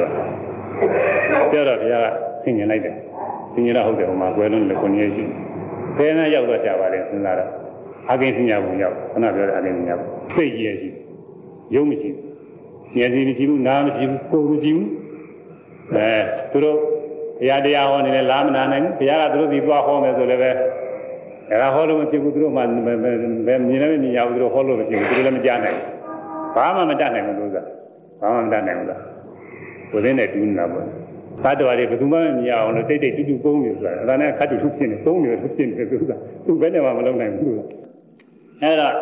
[SPEAKER 1] ရားကဆင်ញင်လိုက်တယ်ဆင်ញင်တော့ဟုတ်တယ်ဟိုမှာကွယ်လွန်လို့9ရက်ရှိဘယ်နဲ့ရောက်တော့ကြပါလဲစဉ်းစားတော့အကိဉ္စညာဘုံရောက်ခဏပြောတဲ့အကိဉ္စညာဘုံစိတ်ကြီးရဲ့ရှိရုံးမရှိဘူးဉာဏ်စီမရှိဘူးနားမရှိဘူးကိုယ်မရှိဘူးသူတို့ဘုရားတရားဟောနေတယ်လားမနာနိုင်ဘူးဘုရားကသူတို့ဒီသွားဟောမယ်ဆိုလည်းပဲအဲဒါဟောလို့မဖြစ်ဘူးသူတို့မှမြင်လည်းမမြင်ရဘူးသူတို့ဟောလို့မဖြစ်ဘူးသူတို့လည်းမကြားနိုင်ဘူးဘာမှမတတ်နိုင်ဘူးသူကဘာမှမတတ်နိုင်ဘူးလားကိုယ်သိနဲ့တူးနေတာပေါ့သတ္တဝါတွေဘယ်သူမှမမြင်အောင်လို့တိတ်တိတ်တူတူပုံးอยู่ဆိုတာဒါနဲ့ခတ်တူတူဖြစ်နေပုံးอยู่ဖြစ်နေသူကသူဘယ်နဲ့မှမလုပ်နိုင်ဘူးလို့အဲ့တော့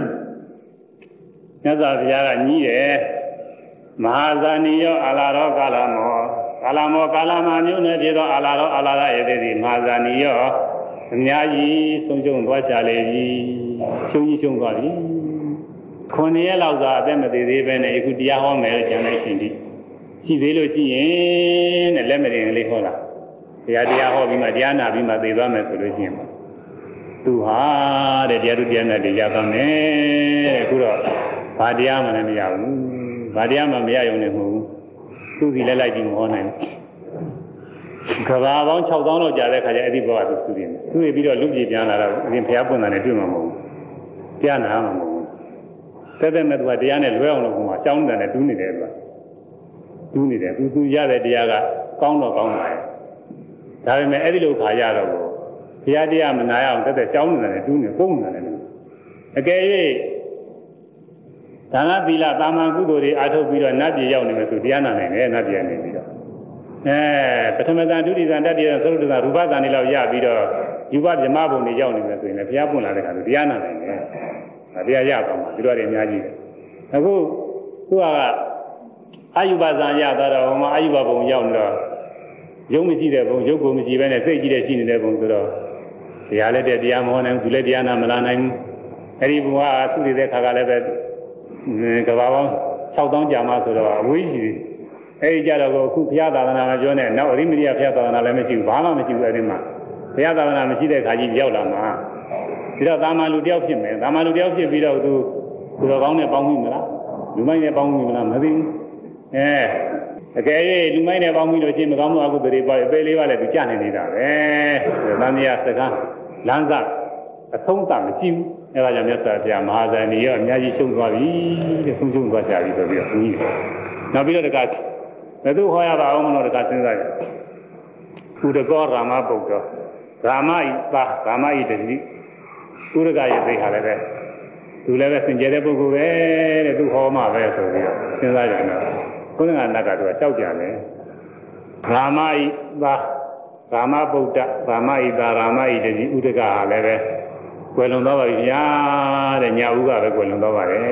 [SPEAKER 1] မြတ်စွာဘုရားကညီးတယ်မဟာဇာနီယောအာလာရောကာလမောကာလမမျိုးနဲ့ဖြစ်သောအာလာရောအာလာရရဲ့သည်မဟာဇာနီယောအများကြီးဆုံးရှုံးသွားကြလေပြီရှုံးကြီးရှုံးသွားပြီ9ရက်လောက်သာအသက်မသေးသေးပဲနဲ့အခုတရားဟောမယ်လို့ကျန်တဲ့ရှင်ဒီရှိသေးလို့ရှိရင်တဲ့လက်မတင်လေးဟောတာတရားဟောပြီးမှတရားနာပြီးမှသိသွားမယ်ဆိုလို့ရှိရင်သူဟာတဲ့တရားသူတရားနဲ့တရားသွားမယ်အခုတော့ဘာတရားမှလည်းမရဘူးဘာတရားမှမရရုံနဲ့မဟုတ်ဘူးသူစီလည်းလိုက်ပြီးမဟောနိုင်ဘူးကဘာပေါင်း6000လောက်ကြာတဲ့ခါကျအဲ့ဒီဘောကသူစုနေတယ်သူပြီးတော့လူကြီးပြန်လာတော့အရင်ဘုရားပွင့်တာနဲ့တွေ့မှာမဟုတ်ဘူးတရားနာမှာမဟုတ်ဘူးတဲ့မဲ့သူကတရားနဲ့လွဲအောင်လို့ဟိုမှာကြောင်းတယ်နဲ့တူးနေတယ်သူကတူးနေတယ်သူရတဲ့တရားကကောင်းတော့ကောင်းပါရဲ့ဒါပေမဲ့အဲ့ဒီလိုခါရတော့ဘုရားတရားမနာရအောင်တဲ့ကြောင်းနေတာနဲ့တူးနေပုံနေတာနဲ့အကယ်၍ဒါနသီလတာမန်ကုသိုလ်တွေအားထုတ်ပြီးတော့နတ်ပြည်ရောက်နေမယ်ဆိုတရားနာနိုင်တယ်နတ်ပြည်နေပြီးတော့ပထမဇန်ဒုတိယဇန်တတိယဇန်သုတ္တဇန်ရူပဇန်တွေလောက်ရပြီးတော့ယူပဗြဟ္မဘုံတွေရောက်နေမယ်ဆိုရင်လည်းဘုရားပွင့်လာတဲ့အခါကျတရားနာနိုင်တယ်တရားရပါမှာဒီလိုတွေအများကြီးအခုသူကအာယုဘဇံရသွားတော့ဟိုမှာအာယုဘဘုံရောက်နေတော့ရုပ်မရှိတဲ့ဘုံရုပ်ကိုမရှိဘဲနဲ့စိတ်ကြီးတဲ့ရှိနေတဲ့ဘုံဆိုတော့တရားလည်းတရားမဟောနိုင်ဘူးသူလည်းတရားနာမလာနိုင်ဘူးအဲဒီဘုရားသူ့ရတဲ့ခါကလည်းပဲကဘာပေါင်း6000ကြာမှဆိုတော့အဝေးကြီးအဲဒီကြတော့အခုဘုရားသာသနာမပြောနဲ့နောက်အရိမရိယဘုရားသာသနာလည်းမရှိဘူးဘာမှမရှိဘူးအဲဒီမှာဘုရားသာသနာမရှိတဲ့ခါကြီးရောက်လာမှာပြီးတော့သာမန်လူတယောက်ဖြစ်မယ်သာမန်လူတယောက်ဖြစ်ပြီးတော့သူတော်ကောင်းနဲ့ပေါင်းမိမလားလူမိုင်းနဲ့ပေါင်းမိမလားမသိဘူးအကယ်၍လူမိုင်းနဲ့ပေါင်းပြီးလို့ရှိရင်မကောင်းမှုအကုသိုလ်တွေပါပဲလေးပါလည်းသူကြနေနေတာပဲသံဃာစကားလမ်းစအဆုံးသမရှိဘူးအဲဒါကြောင့်မြတ်စွာဘုရားမဟာဇာနီရောအများကြီးရှုံးသွားပြီတဲ့ဆုံးရှုံးသွားကြပြီဆိုပြီးတော့ဘုန်းကြီးနောက်ပြီးတော့တခါဘယ်သူဟောရပါအောင်မလို့တခါစဉ်းစားကြဥဒကောရာမပုဂ္ဂောရာမဤပါရာမဤတတိဥဒကရဲ့သိဟာလည်းပဲသူလည်းပဲစင်ကြယ်တဲ့ပုဂ္ဂိုလ်ပဲတဲ့သူဟောမှပဲဆိုပြီးတော့စဉ်းစားကြတယ်ခုနကနတ်ကသူကကြောက်ကြတယ်ရာမဤပါရာမဗုဒ္ဓရာမဤသာရာမဤတတိဥဒကဟာလည်းပဲကွယ်လွန်သွားပါပြီဗျာတဲ့ညာဦးကပဲကွယ်လွန်သွားပါတယ်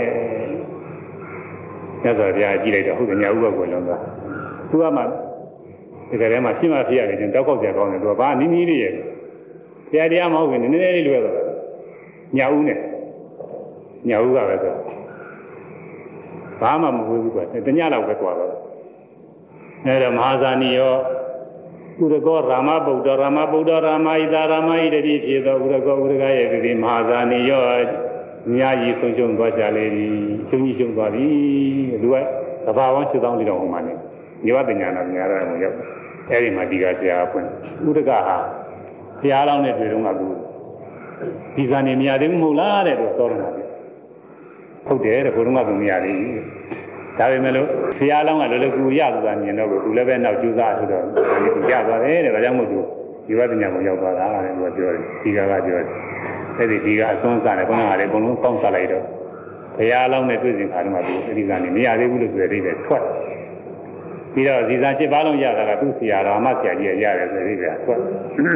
[SPEAKER 1] မြတ်စွာဘုရားကြည့်လိုက်တော့ဟုတ်တယ်ညာဦးကကွယ်လွန်သွားသူကမှဒီကလေးမှာရှင်းမဖြစ်ရတယ်တောက်ကောက်ကြကောင်းတယ်သူကဘာနီးနီးလေးရဲ့တရားမဟုတ်ဘူးနည်းနည်းလေးလွယ်တော့ညာဦးနဲ့ညာဦးကပဲဆိုဘာမှမဝေးဘူးကွာတညလောက်ပဲကွာတော့အဲဒါမဟာဇာနီရောဥရကောရာမဗုဒ္ဓရာမဗုဒ္ဓရာမဣသာရာမဣတတိဖြစ်သောဥရကောဥရကရဲ့ဒီမဟာဇာနီရောအများကြီးဆုံးရှုံးသွားကြလေပြီရှုံးကြီးရှုံးသွားပြီလူကသဘာဝ8000လေးတော့ဟိုမှာနေညီဝတ္တညာနာများတော့ရောက်အဲဒီမှာဒီကဆရာဖွင့်ဥရကဟာဘုရားလောင်းနဲ့တွေ့တော့ကသူဒီဇာနေမရသေးဘူးမဟုတ်လားတဲ့တော့တော်တယ်ဟုတ်တယ်တဲ့ဘုရားကသူမရသေးဘူးဒါပေမဲ့လို့ဘုရားလောင်းကလောလောကူရသွားမြင်တော့သူလည်းပဲနောက်ကျူးစားဆိုတော့သူရသွားတယ်တဲ့ဒါကြောင့်မို့သူဒီဝတ္တညာကိုရောက်သွားတာတဲ့သူကပြောတယ်ဒီကပြောတယ်အဲ့ဒီကအစွန်းစားတယ်ဘုရားကလည်းအကုန်လုံးပေါင်းစားလိုက်တော့ဘုရားလောင်းနဲ့တွေ့စဉ်ခါတော့သူအဒီကနေမရသေးဘူးလို့ဆိုရတဲ့ထွက်ပြီးတော့ဇီဇာ7ပါးလုံးရတာကသူ့ဆရာတော်မဆရာကြီးရတယ်ဆိုပြီးတော့ထွက်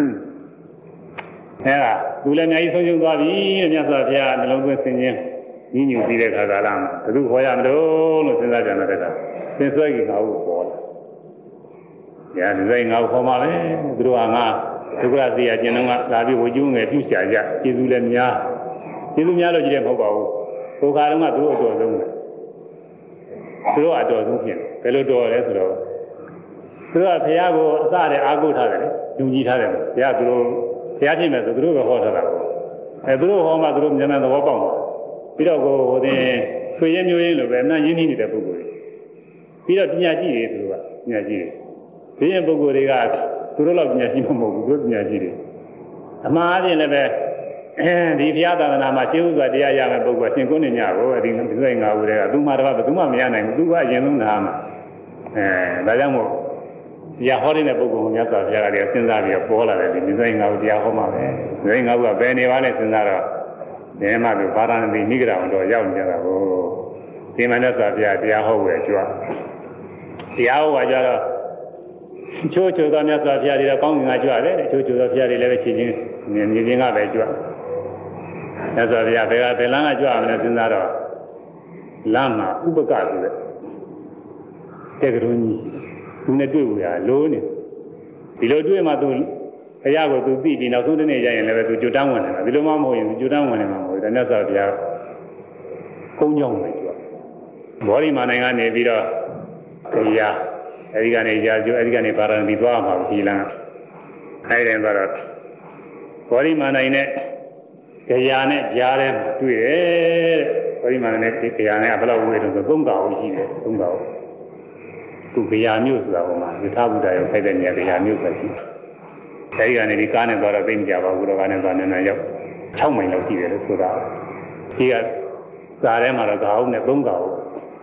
[SPEAKER 1] အဲဒါသူလည်းအများကြီးဆုံးရှုံးသွားပြီတဲ့မြတ်စွာဘုရားနှလုံးသွင်းဆင်ခြင်းညညူပြီးတဲ့ခါကလာမှာဘယ်သူဟောရမလို့စဉ်းစားကြတဲ့ကသင်္ဆွဲကြီးငါ့ကိုပေါ်လာ။ညာဒီငါ့ကိုခေါ်ပါလေသူတို့ကငါဒုက္ခစီရကျင်တော့ကလာပြီးဝကျူးငယ်ပြုရှာကြကျေးဇူးလည်းများကျေးဇူးများလို့ကြည့်တယ်မဟုတ်ပါဘူး။ဘုရားတော်ကသူတို့အတော်ဆုံးတယ်။သူတို့အတော်ဆုံးဖြစ်တယ်။ဘယ်လိုတော်လဲဆိုတော့သူတို့ကဘုရားကိုအစတဲ့အားကိုးထားတယ်လေ။ယူကြည်ထားတယ်။ဘုရားသူတို့ဘုရားဖြစ်မယ်ဆိုသူတို့ပဲဟောထားတာပေါ့။သူတို့ဟောမှသူတို့ဉာဏ်သဘောပေါက်မှာပြီးတော့ကိုဟိုတင်ဆွေရင်းမျိုးရင်းလိုပဲအမှန်ရင်းနှီးနေတဲ့ပုဂ္ဂိုလ်တွေပြီးတော့ပညာရှိတွေသူကပညာရှိတွေဒီရင်ပုဂ္ဂိုလ်တွေကသူတို့လောက်ပညာရှိမှမဟုတ်ဘူးသူတို့ပညာရှိတွေအမှားအပြင်လည်းပဲဒီဘုရားသာသနာမှာရှင်းဥစွာတရားရမယ်ပုဂ္ဂိုလ်ရှင်ကုန်းနေညကိုဒီလိုငါဘူးတွေကသူမှတော့ဘယ်သူမှမရနိုင်ဘူးသူကအရင်ဆုံးနားမှာဒါကြောင့်မို့တရားဟောတဲ့ပုဂ္ဂိုလ်ကိုမြတ်စွာဘုရားကလည်းစဉ်းစားပြီးပေါ်လာတယ်ဒီလိုငါဘူးတရားဟောမှာပဲဒီလိုငါဘူးကဘယ်နေပါလဲစဉ်းစားတော့ဒီမှာသူဗာရာဏသီမိဂရာဝန်တော်ရောက်နေကြတာကိုဒီမှာနဲ့ဆိုပြတရားဟောဝယ်ကြွတရားဟောဝါကြတော့ချိုးချိုးသောမြတ်စွာဘုရားတွေတော့ကောင်းကင်ကကြွတယ်ချိုးချိုးသောဘုရားတွေလည်းပဲချင်းချင်းမြေချင်းကပဲကြွမြတ်စွာဘုရားဘယ်လမ်းကကြွရမလဲစဉ်းစားတော့လမ်းမှာဥပကဆိုတဲ့ကရုံးကြီးသူနဲ့တွေ့လို့ရလို့နေဒီလိုတွေ့မှသူဘုရားကိုသူသိပြီးနောက်ဆုံးတစ်နေ့ကျရင်လည်းပဲသူကြွတန်းဝင်နေတာဒီလိုမှမဟုတ်ရင်ကြွတန်းဝင်နေမှာမဟုတ်ဘူးဒါနဲ့ဆိုဘုရားကုန်းကြောင်းမယ်ကြွဘောဓိမာနိုင်ငံနေပြီးတော့တရားအဲဒီကနေကြာကျိုးအဲဒီကနေပါရဏသီသွားမှာဒီလမ်းအဲဒီတည်းဆိုတော့ဘောဓိမာနိုင်နဲ့ကြာနဲ့ကြားထဲတွေ့တယ်ဘောဓိမာနိုင်နဲ့ကြာနဲ့ဘယ်လောက်ဝေးတော့ဆို3កောင်ရှိတယ်3កောင်သူကြာမြို့ဆိုတာဟိုမှာယထာဘုဒ္ဓရောဖိုက်တဲ့နေရာကြာမြို့ဆိုရှိအဲဒီကနေဒီကားနဲ့သွားတော့သိမကြပါဘူးတော့ကားနဲ့သွားနေနေရောက်6မိုင်လောက်ရှိတယ်လို့ဆိုတာဒီကစားထဲမှာတော့ခေါင်းနဲ့3កောင်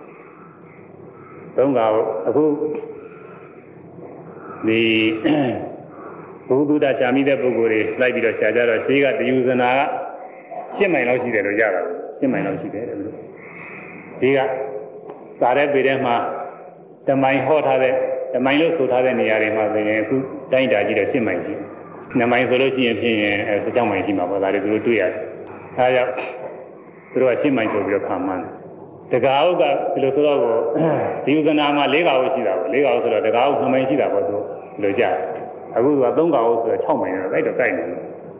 [SPEAKER 1] အခုဒီဘုဒ္ဓတာရှာမိတဲ့ပုဂ္ဂိုလ်တွေလိုက်ပြီးတော့ရှာကြတော့ဈေးကတယူဇနာက7မိုင်လောက်ရှိတယ်လို့ရတာ7မိုင်လောက်ရှိတယ်လို့ဈေးကစားတဲ့ပေထဲမှာတမိုင်ဟောထားတဲ့တမိုင်လို့ဆိုထားတဲ့နေရာတွေမှာဆိုရင်အခုတိုင်းတာကြည့်တော့7မိုင်ရှိ2မိုင်ဆိုလို့ရှိရင်ဖြင့်16မိုင်ရှိမှာပေါ့ဒါတွေသူတို့တွေ့ရတယ်အဲဒါကြောင့်သူတို့ကရှင်းမှန်ဆိုပြီးတော့ခံမှန်းတကားဥကဒီလိုဆိုတော့ဒီဥဒနာမှာ၄ကဥရှိတာပေါ့၄ကဥဆိုတော့တကားဥ2မိုင်ရှိတာပေါ့သူဒီလိုကြအခုက3ကဥဆိုတော့6မိုင်တော့တိုက်တော့တိုက်နေ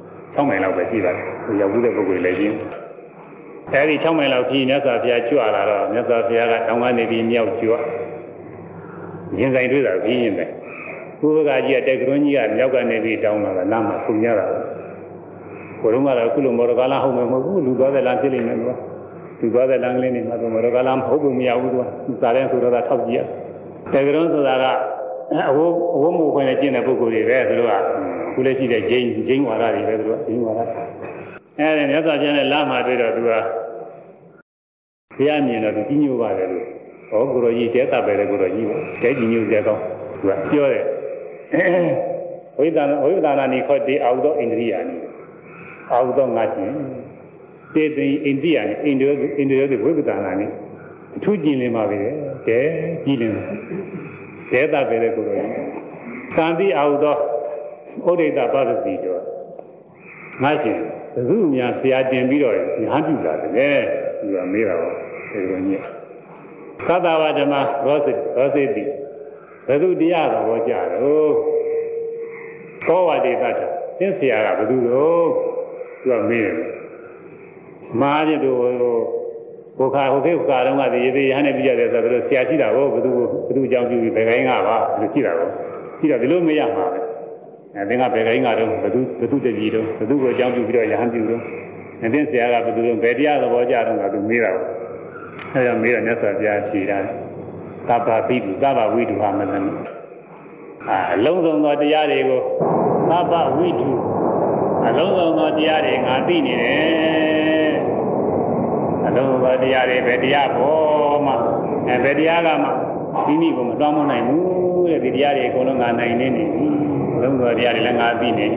[SPEAKER 1] 6မိုင်လောက်ပဲရှိပါတယ်ဟိုရောက်ဘူးတဲ့ပုဂ္ဂိုလ်လည်းချင်းအဲဒီ6မိုင်လောက်ကြီးမြတ်စွာဘုရားကြွလာတော့မြတ်စွာဘုရားကတောင်းကနေပြီးမြောက်ကြွရင်ဆိုင်တွေ့တာပြီးရင်ပဲဘုရားကြီးကတက်ကရွန်းကြီးကမြောက်ကနေပြီးတောင်းလာတာနားမှာပုံရတာဘုရုံးကတော့အခုလိုမော်ရကားလားဟုတ်မယ်မဟုတ်ဘူးလူသွားတဲ့လမ်းဖြစ်လိမ့်မယ်ကွာလူသွားတဲ့လမ်းကလေးနေမှာဆိုမော်ရကားလားမဟုတ်ဘူးမရဘူးကွာစားတဲ့ဆိုတော့ထောက်ကြည့်ရတက်ကရွန်းဆိုတာကအဝတ်မှုခွင့်နဲ့ကျင့်တဲ့ပုဂ္ဂိုလ်တွေပဲသူတို့ကအခုလည်းရှိတဲ့ဂျိန်းဝါဒတွေပဲသူတို့ဂျိန်းဝါဒအဲဒီမြတ်စွာဘုရားနဲ့လမ်းမှာတွေ့တော့သူကဘုရားမြင်တော့သူကြီးညိုပါတယ်လို့ဟောကိုရောကြီးတဲတပ်ပဲလေကိုရောကြီးတဲကြီးညိုတဲကောင်းသူကပြောတယ်ဝိသနာနိခောတိအာဟုသောအိန္ဒြိယာနိအာဟုသောငါချင်းတေတိအိန္ဒြိယာနိအိန္ဒြေဝိပဒနာနိအထူးကျင်လင်းပါပဲတဲကြီးလင်းတဲတပ်ပဲလေကိုရောကြီးသံတိအာဟုသောဩဒိတပပ္ပစီတော်ငါချင်းဘုသူများဆရာတင်ပြီးတော့ညာပြုလာတယ်သူကမေးတာပေါ့ဒီလိုကြီးသတ္တဝါဓမ္မရောစေတိဘယ်သူတရားတော်ကြတော့ကောဝတိတ္တသင်ဆရာကဘယ်သူတော့သူကမေးတယ်မာရတို့ဘုခါဟိုခေတ်ကာတုန်းကဒီရေရဟန်းနဲ့ပြကြတယ်ဆိုတော့ဆရာရှိတာကိုဘယ်သူအကြောင်းပြုပြီးဘယ်ခိုင်းကပါဒီလိုရှိတာကိုရှိတော့ဒီလိုမရမှာပဲသင်ကဘယ်ခိုင်းကတော့ဘယ်သူတကြီးတော့ဘယ်သူကိုအကြောင်းပြုပြီးတော့ရဟန်းပြုတော့သင်ဆရာကဘယ်သူတော့ဘယ်တရားသဘောကြတော့ကသူမေးတာကိုအဲဒါမေးတော့မြတ်စွာဘုရားဖြေတာသဗ္ဗပိတုသဗ္ဗဝိတုဟာမလန်အလုံးစုံသောတရားတွေကိုသဗ္ဗဝိတုအလုံးစုံသောတရားတွေငါသိနေတယ်အလုံးစုံသောတရားတွေပဲတရားပေါ်မှာဘယ်တရားကမှမိမိကိုမတောင်းမနိုင်ဘူးတဲ့ဒီတရားတွေအကုန်လုံးငါနိုင်နေပြီအလုံးစုံသောတရားတွေလည်းငါသိနေ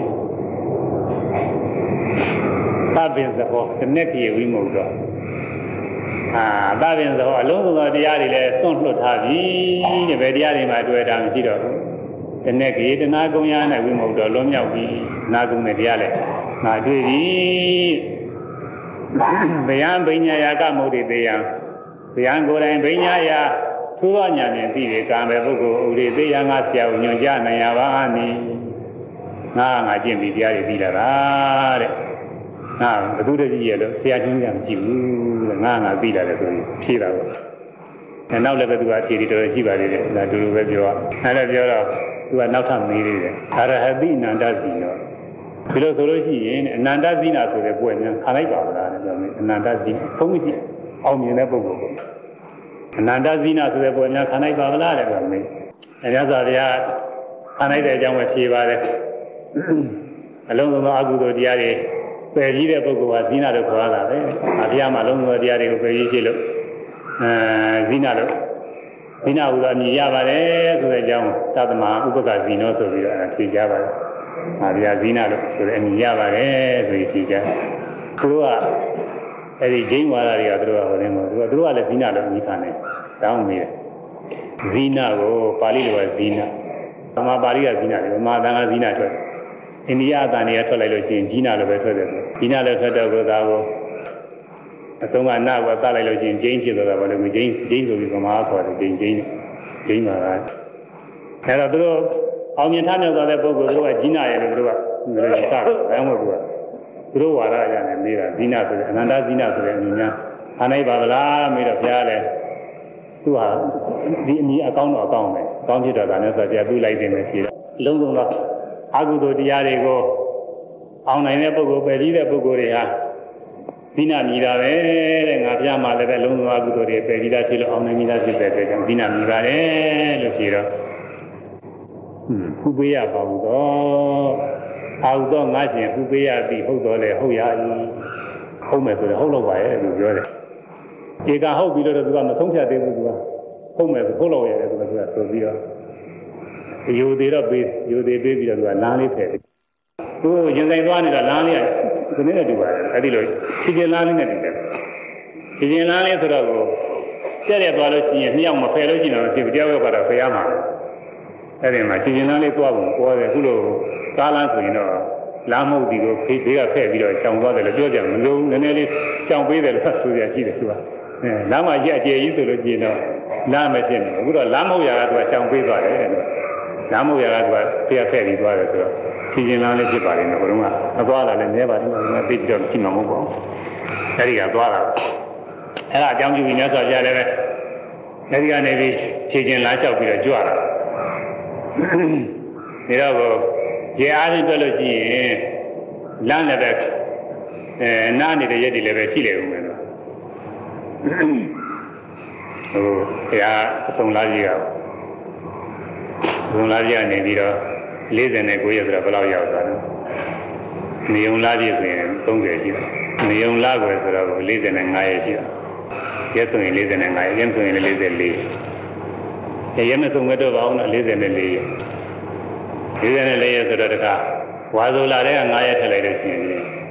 [SPEAKER 1] သဗ္ဗင်္ဇဟောတနက်ပြေဝိမုတ်တော့သဗ္ဗင်္ဇဟောအလုံးစုံသောတရားတွေလည်းစွန့်လွတ်ထားပြီတဲ့ဘယ်တရားတွေမှတွေ့တာမရှိတော့ဘူးတနက်ကြီးတနာကုံရနဲ့ဝိမုတ်တော့လွန်မြောက်ပြီနာကုံနဲ့တရားလည်းငါတွေ့ပြီဗျာပညာယာကမုတ်တိသေးယံဗျာကိုယ်တိုင်ပညာယာသိုးသောညာဖြင့်သိတယ်ကံပဲပုဂ္ဂိုလ်ဥရိသေးယံငါဆရာကိုညွှန်ကြားနိုင်ရပါနိငါကျင့်ပြီးတရားတွေသိလာတာတဲ့ဘယ်သူတည်းကြီးရလို့ဆရာချင်းကမရှိဘူးတဲ့ငါသိလာတယ်ဆိုရင်ဖြေတာပေါ့နောက်လည်းပဲသူကဖြေပြီးတော်တော်ရှိပါသေးတယ်ဒါတူတူပဲပြောအဲ့ဒါပြောတော့သူကနောက်ထပ်မေးသေးတယ်အရဟတိအနန္တဇီနောဒီလိုဆိုလို့ရှိရင်အနန္တဇီနာဆိုတဲ့ပွဲများခံလိုက်ပါမလားတဲ့ပြောမယ်အနန္တဇီသုံးမရှိအောင်မြင်တဲ့ပုဂ္ဂိုလ်ပေါ့အနန္တဇီနာဆိုတဲ့ပွဲများခံလိုက်ပါမလားတဲ့ပြောမယ်အများစွာတရားခံလိုက်တဲ့အကြောင်းပဲဖြေပါတယ်အလုံးစုံသောအကုသိုလ်တရားတွေပယ်ကြီးတဲ့ပုဂ္ဂိုလ်ကဇိနာလို့ခေါ်ရတာပဲ။အဘုရားမှာလုံးစုံတရားတွေကိုပယ်ကြီးရှိလို့ဇိနာဟူသောအမည်ရပါတယ်ဆိုတဲ့အကြောင်းသတ္တမဥပက္ခဇိနောဆိုပြီးတော့ဖြေကြပါတယ်။အဘုရားဇိနာလို့ဆိုတဲ့အမည်ရပါတယ်ဆိုပြီးဖြေကြ။သူတို့ကအဲ့ဒီဂျိန်းဝါဒတွေကသူတို့ကဟိုနေမှာသူတို့ကလည်းဇိနာလို့အမည်ခံတယ်။တောင်းမိတယ်။ဇိနာကိုပါဠိလိုကဇိနာ။ဗမာပါဠိကဇိနာတယ်ဗမာသံဃာဇိနာထွက်အိန္ဒိယအတန်တွေကထွက်လိုက်လို့ရှိရင်ဂျီနာလိုပဲထွက်တယ်ဂျီနာလည်းထွက်တော့ကိုသာကိုအဆုံးကနာကိုသတ်လိုက်လို့ရှိရင်ဂျိန်းဖြစ်သွားတာဘာလို့ဂျိန်းဆိုပြီးဗမာခေါ်တယ်ဂျိန်းပါလားအဲ့တော့သူတို့အောင်မြင်ထားမြတ်သွားတဲ့ပုဂ္ဂိုလ်တို့ကဂျီနာရဲ့လို့သူတို့ကစတယ်ဘယ်မှမဟုတ်ဘူးသူတို့ဝါဒအရနဲ့မေးတာဂျီနာဆိုတဲ့အနန္တဂျီနာဆိုတဲ့အမည်များအားနိုင်ပါဗလားမေးတော့ဘုရားလည်းသူဟာဒီအမည်အကောင်းတော့အကောင်းပဲအကောင်းဖြစ်တော့ဒါနဲ့ဆိုပြသူ့လိုက်တယ်ပဲဖြေတယ်လုံးစုံတော့အကုသိုလ်တရားတွေကိုအောင်နိုင်တဲ့ပုဂ္ဂိုလ်ပဲကြီးတဲ့ပုဂ္ဂိုလ်တွေဟာဇိနာမြည်တာပဲတဲ့ငါပြမှာလည်းပဲလုံးစုံအကုသိုလ်တွေပဲကြီးတာဖြစ်လို့အောင်နိုင်မိတာဖြစ်တဲ့အတွက်ကြောင့်ဇိနာမြည်ပါတယ်လို့ဖြေတော့ခုပေးရပါဘူးတော့အာဟုသောငါရှင်ခုပေးရပြီဟုတ်တော်လေဟုတ်ရ၏ဟုတ်မယ်ဆိုတော့ဟုတ်လို့ပါရဲ့လို့ပြောတယ်ဧကဟုတ်ပြီးတော့သူကမဆုံးဖြတ်သေးဘူးသူကဟုတ်မယ်ဆိုဟုတ်လို့ရတယ်သူကဆိုပြီးတော့ယူသေးတော့ပေးယူသေးပေးပြီးတော့သူကလမ်းလေးဖယ်တယ်သူရင်ဆိုင်သွားနေတာလမ်းလေးကဒီနေ့နဲ့တူပါတယ်အဲ့ဒီလိုခြေကျင်လမ်းလေးနဲ့တူတယ်ခြေကျင်လမ်းလေးဆိုတော့ကိုကျက်ရသွားလို့ရှိရင်နှစ်ယောက်မဖယ်လို့ရှိရင်တော့ဒီတရားဝက်ကတော့ဖယ်ရမှာအဲ့ဒီမှာခြေကျင်လမ်းလေးသွားပုံပေါ်တယ်အခုလိုကားလမ်းဆိုရင်တော့လားမဟုတ်ဒီကိုဘေးကဖဲ့ပြီးတော့ကြောင်သွားတယ်လို့ပြောကြမလို့နည်းနည်းလေးကြောင်ပေးတယ်လို့ဆိုရရှိတယ်သူကလမ်းမှာရက်အကျယ်ကြီးဆိုလို့ကျင်တော့လမ်းမဖြစ်ဘူးအခုတော့လမ်းမဟုတ်ရာကသူကကြောင်ပေးသွားတယ်လမ်းမဟုတ်ရာကသူကဘေးကဖဲ့ပြီးသွားတယ်ဆိုတော့ဖြင်းချင်းလမ်းလေးဖြစ်ပါလိမ့်မယ်ဘုရားကအသွားလာလည်းနဲပါတယ်ငါသိပြီးတော့ရှိမှာမဟုတ်ပါဘူးအဲဒီကသွားတာအဲ့ဒါအကြောင်းပြုပြီးမြတ်စွာဘုရားလည်းပဲအဲဒီကနေပြီးဖြင်းချင်းလမ်းလျှောက်ပြီးတော့ကြွလာဒါတော့ရေအားဖြင့်တွေ့လို့ရှိရင်လမ်းလည်းပဲနားနေတဲ့ရက်တွေလည်းပဲရှိလေဦးမယ်နော်ဟိုဘုရားအဆုံးလာကြီးကနေပြီးတော့49ရက်ဆိုတော့ဘယ်လောက်ရောက်သွားလဲနေုံလာကြီးဆိုရင်30ရှိတယ်နေုံလာကွယ်ဆိုတော့45ရက်ရှိတယ်ရက်ဆိုရင်45ရက်ဆိုရင်44ရက်မဆုံးတော့ပါဘူးနော်44ရက်44ရက်ဆိုတော့တခါဝါဆိုလာတဲ့က9ရက်ထည့်လိုက်လို့ရှိရင်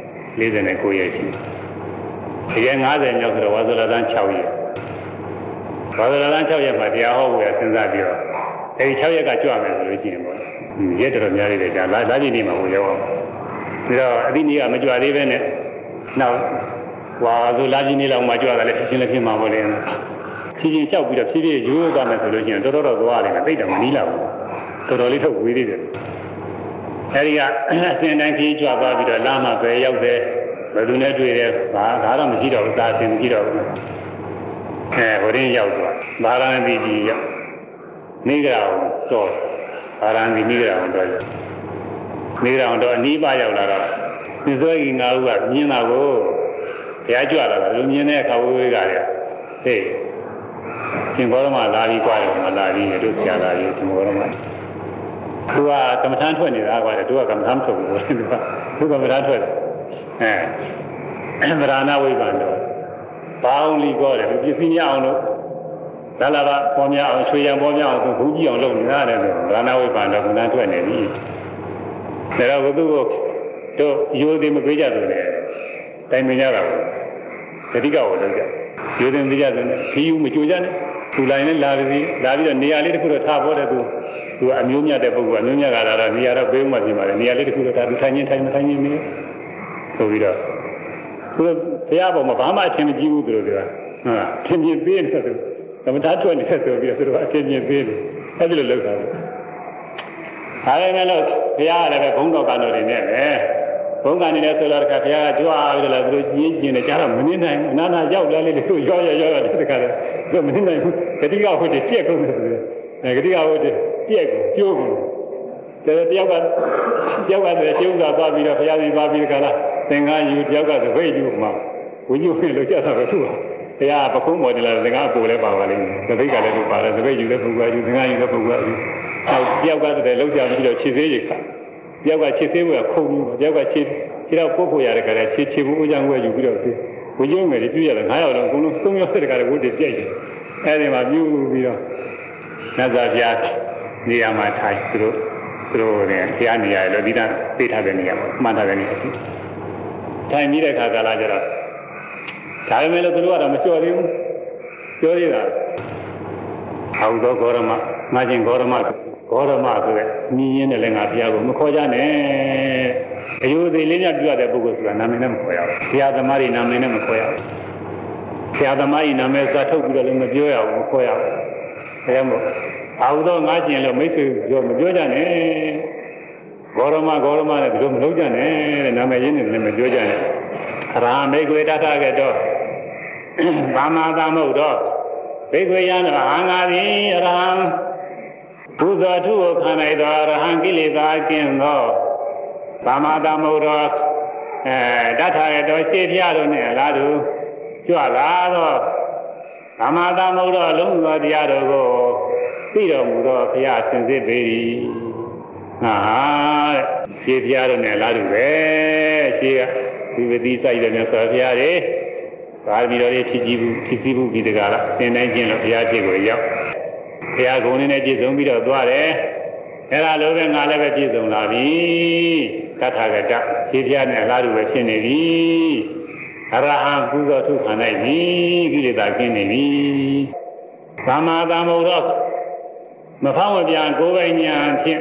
[SPEAKER 1] 49ရက်ရှိတယ်ရက်50မြောက်ဆိုတော့ဝါဆိုလာတန်း6ရက်ဝါဆိုလာတန်း6ရက်မှာတရားဟောဖို့ရစဉ်းစားပြီးတော့အဲဒီ6ရက်ကကြွမယ်ဆိုလို့ရှိရင်ပေါ့ရက်တော်များလေးတယ်ကြာလာကြည့်နေမှာဟိုရောက်အောင်ပြီးတော့အတိနေ့ကမကြွသေးပဲနဲ့နောက်ဝါဆိုလာကြည့်နေလောက်မှကြွတာလည်းဖြစ်ချင်းလည်းဖြစ်မှာပေါ့လေဖြည်းဖြည်းလျှောက်ပြီးတော့ဖြည်းဖြည်းရိုးသွားမယ်ဆိုလို့ရှိရင်တော်တော်သွားတယ်သိတယ်မနီးလာဘူးတော်တော်လေးထုတ်ဝေးသေးတယ်အဲဒီကအစဉ်တိုင်းခီးကြွသွားပြီးတော့လာမှပဲရောက်တယ်ဘယ်သူနဲ့တွေ့တယ်ဒါတော့မရှိတော့ဘူးသာအစဉ်မရှိတော့ဘူးဟိုရင်းရောက်သွားဘာရဏသီကြီးရောက်နေကြအောင်တော့ဘာရဏသီနေကြအောင်တော့နေကြအောင်တော့အနီးပါရောက်လာတော့ဒီစွဲကြီးငါးဦးကမြင်တာကိုဘုရားကြွလာတာလူမြင်တဲ့အခါဝေးဝေးကလည်းဟေးရှင်ဘောရမလာပြီးကြွတယ်မလာပြီးတို့ဆရာလာပြီးရှင်ဘောရမသူကကမ္မထမ်းထွက်နေတာကွာသူကကမ္မထမ်းထုတ်ဘူးသူကကမ္မထမ်းထွက်တယ်ဗရဏဝိပ္ပန္နောဘာအောင်လီကောတယ်ပစ္စည်းများအောင်လို့ဒါလာပါပေါ်များအောင်ချွေရံပေါ်များအောင်သူဘုန်းကြီးအောင်လုပ်နေတာတယ်ဆိုဗရဏဝိပ္ပန္နောကမ္မထမ်းထွက်နေပြီဒါတော့ဘုသူကိုတို့ရိုသေမပေးကြတယ်လေတိုင်ပင်ကြတာပေါ့တတိကကိုလုပ်ကြရိုသေမပေးကြတယ်ခီးယူမကြိုကြနဲ့သူလိုက်နဲ့လာပြီးတော့နေရာလေးတစ်ခုတော့ထားဖို့တဲ့သူကအမျိုးမြတ်တဲ့ပုဂ္ဂိုလ်အမျိုးမြတ်ကလာတော့နေရာတော့ပေးမှပြင်ပါတယ်နေရာလေးတစ်ခုတော့ထားသူထိုင်ချင်းမထိုင်ချင်းနေဆိုပြီးတော့သူဘုရားပေါ်မှာဘာမှအချင်းမကြည့်ဘူးသူတို့ကဟုတ်လားအချင်းချင်းပေးတယ်သူကမ္မထာထွက်နေဆိုပြီးတော့သူတို့အချင်းချင်းပေးတယ်အဲဒီလိုလုပ်တာလေဒါလည်းလည်းဘုရားကလည်းပဲဘုန်းတော်ကတော်တွေနဲ့ပဲဘုန်းကနေလဲဆိုတော့တခါဘုရားကကြွားပြီးတော့သူတို့ကျင်းနေကြတော့မနေနိုင်ဘူးအနာနာရောက်လာလေသူရောတဲ့တခါလဲသူမနေနိုင်ဘူးဂတိကဟုတ်တယ်ပြက်ကုန်တယ်ဆိုတော့ဂတိကဟုတ်တယ်ပြက်ကုန်ကျိုးကုန်တယ်တယောက်ကတည်းရှင်းဥစွာသွားပြီးတော့ဘုရားရှင်သွားပြီးတခါလားသင်္ကားယူတယောက်ကသပိတ်ယူမှာဝိညုဖြစ်လို့ကြတာပဲသူကဘုရားပခုံးပေါ်တယ်လားသင်္ကားကိုလည်းပါပါလိမ့်မယ်သပိတ်ကလည်းသူပါတယ်သပိတ်ယူလည်းပုဂ္ဂိုလ်ယူသင်္ကားယူလည်းပုဂ္ဂိုလ်ယူနောက်တယောက်ကတည်းလောက်ကြပြီးတော့ခြေသေးရိတ်ခါတယောက်ကခြေသေးဝယ်ခုံပြီးတယောက်ကခြေတော့ပုတ်ဖို့ရတယ်ကြတယ်ခြေဘူးအကြောင်းဝယ်ယူပြီးတော့ဝိညုငယ်တွေပြည့်ရတယ်900လောက်အကုန်လုံး3ရောက်တဲ့ကြတယ်ဝတ်တွေပြိုက်တယ်အဲဒီမှာပြုပြီးတော့နတ်သားပြားနေရာမှာထိုင်သူတို့လည်းဆရာနေရာလို့ဒီတန်းသိထားတဲ့နေရာပေါ့မှန်ထားတဲ့နေရာဖြစ်ထိုင်ပြီးတဲ့အခါကာလကျတော့ဒါပေမဲ့လို့သူတို့ကတော့မလျှော်သေးဘူးပြောရတာဟောသောဂေါရမငါချင်းဂေါရမဆိုတဲ့ညီရင်းနဲ့လည်းငါဘုရားကိုမခေါ်ကြနဲ့အယုသေးလေးများပြရတဲ့ပုဂ္ဂိုလ်ဆိုတာနာမည်နဲ့မခေါ်ရဘူးဘုရားသမားကြီးနာမည်နဲ့မခေါ်ရဘူးဘုရားသမားကြီးနာမည်စာထုတ်ပြီးတော့လည်းမပြောရဘူးမခေါ်ရဘူးဒါကြောင့်မို့အာဟုသောငါကျင်လို့မိတ်ဆွေပြောမပြောကြနဲ့ဂေါရမနဲ့ဒီလိုမလုပ်ကြနဲ့တဲ့နာမည်ရင်းနဲ့လည်းမပြောကြနဲ့အရဟံမေကွေတထကတောဘာမာသမုတ်တော့ဘေကွေယံအဟံငါသည်အရဟံဘုဇောထုကိုခံနိုင်သောအရဟံကိလေသာကျင့်သောဘာမာသမုတ်တော့တထကတောရှေ့ပြတို့နဲ့အလားတူကြွလာသောဘာမာသမုတ်တော့လုံးသောတရားတို့ကိုသိတော်မူသောဘုရားစင်စစ်ပေ၏ဟာတဲ့ရှေးဘုရားတို့နဲ့လားတူပဲရှေးကဒီဝတိစိုက်တဲ့မြတ်စွာဘုရားတွေသာမီတော်တွေဖြစ်ကြည့်ဘူးဒီတကားလားသင်တိုင်းကျင့်လို့ဘုရားဖြစ်ကိုရောက်ဘုရားဂုဏ်နဲ့ပြည့်စုံပြီးတော့သွားတယ်အဲ့ဒါလိုပဲငါလည်းပဲပြည့်စုံလာပြီတထာဂတရှေးဘုရားနဲ့လားတူပဲဖြစ်နေပြီအရဟံပူဇော်ထုခံနိုင်ပြီကိလေသာကျင့်နေပြီသမ္မာသမ္ဗုဒ္ဓမဖောင်းမပြန်ကိုယ်ပိုင်ဉာဏ်ဖြင့်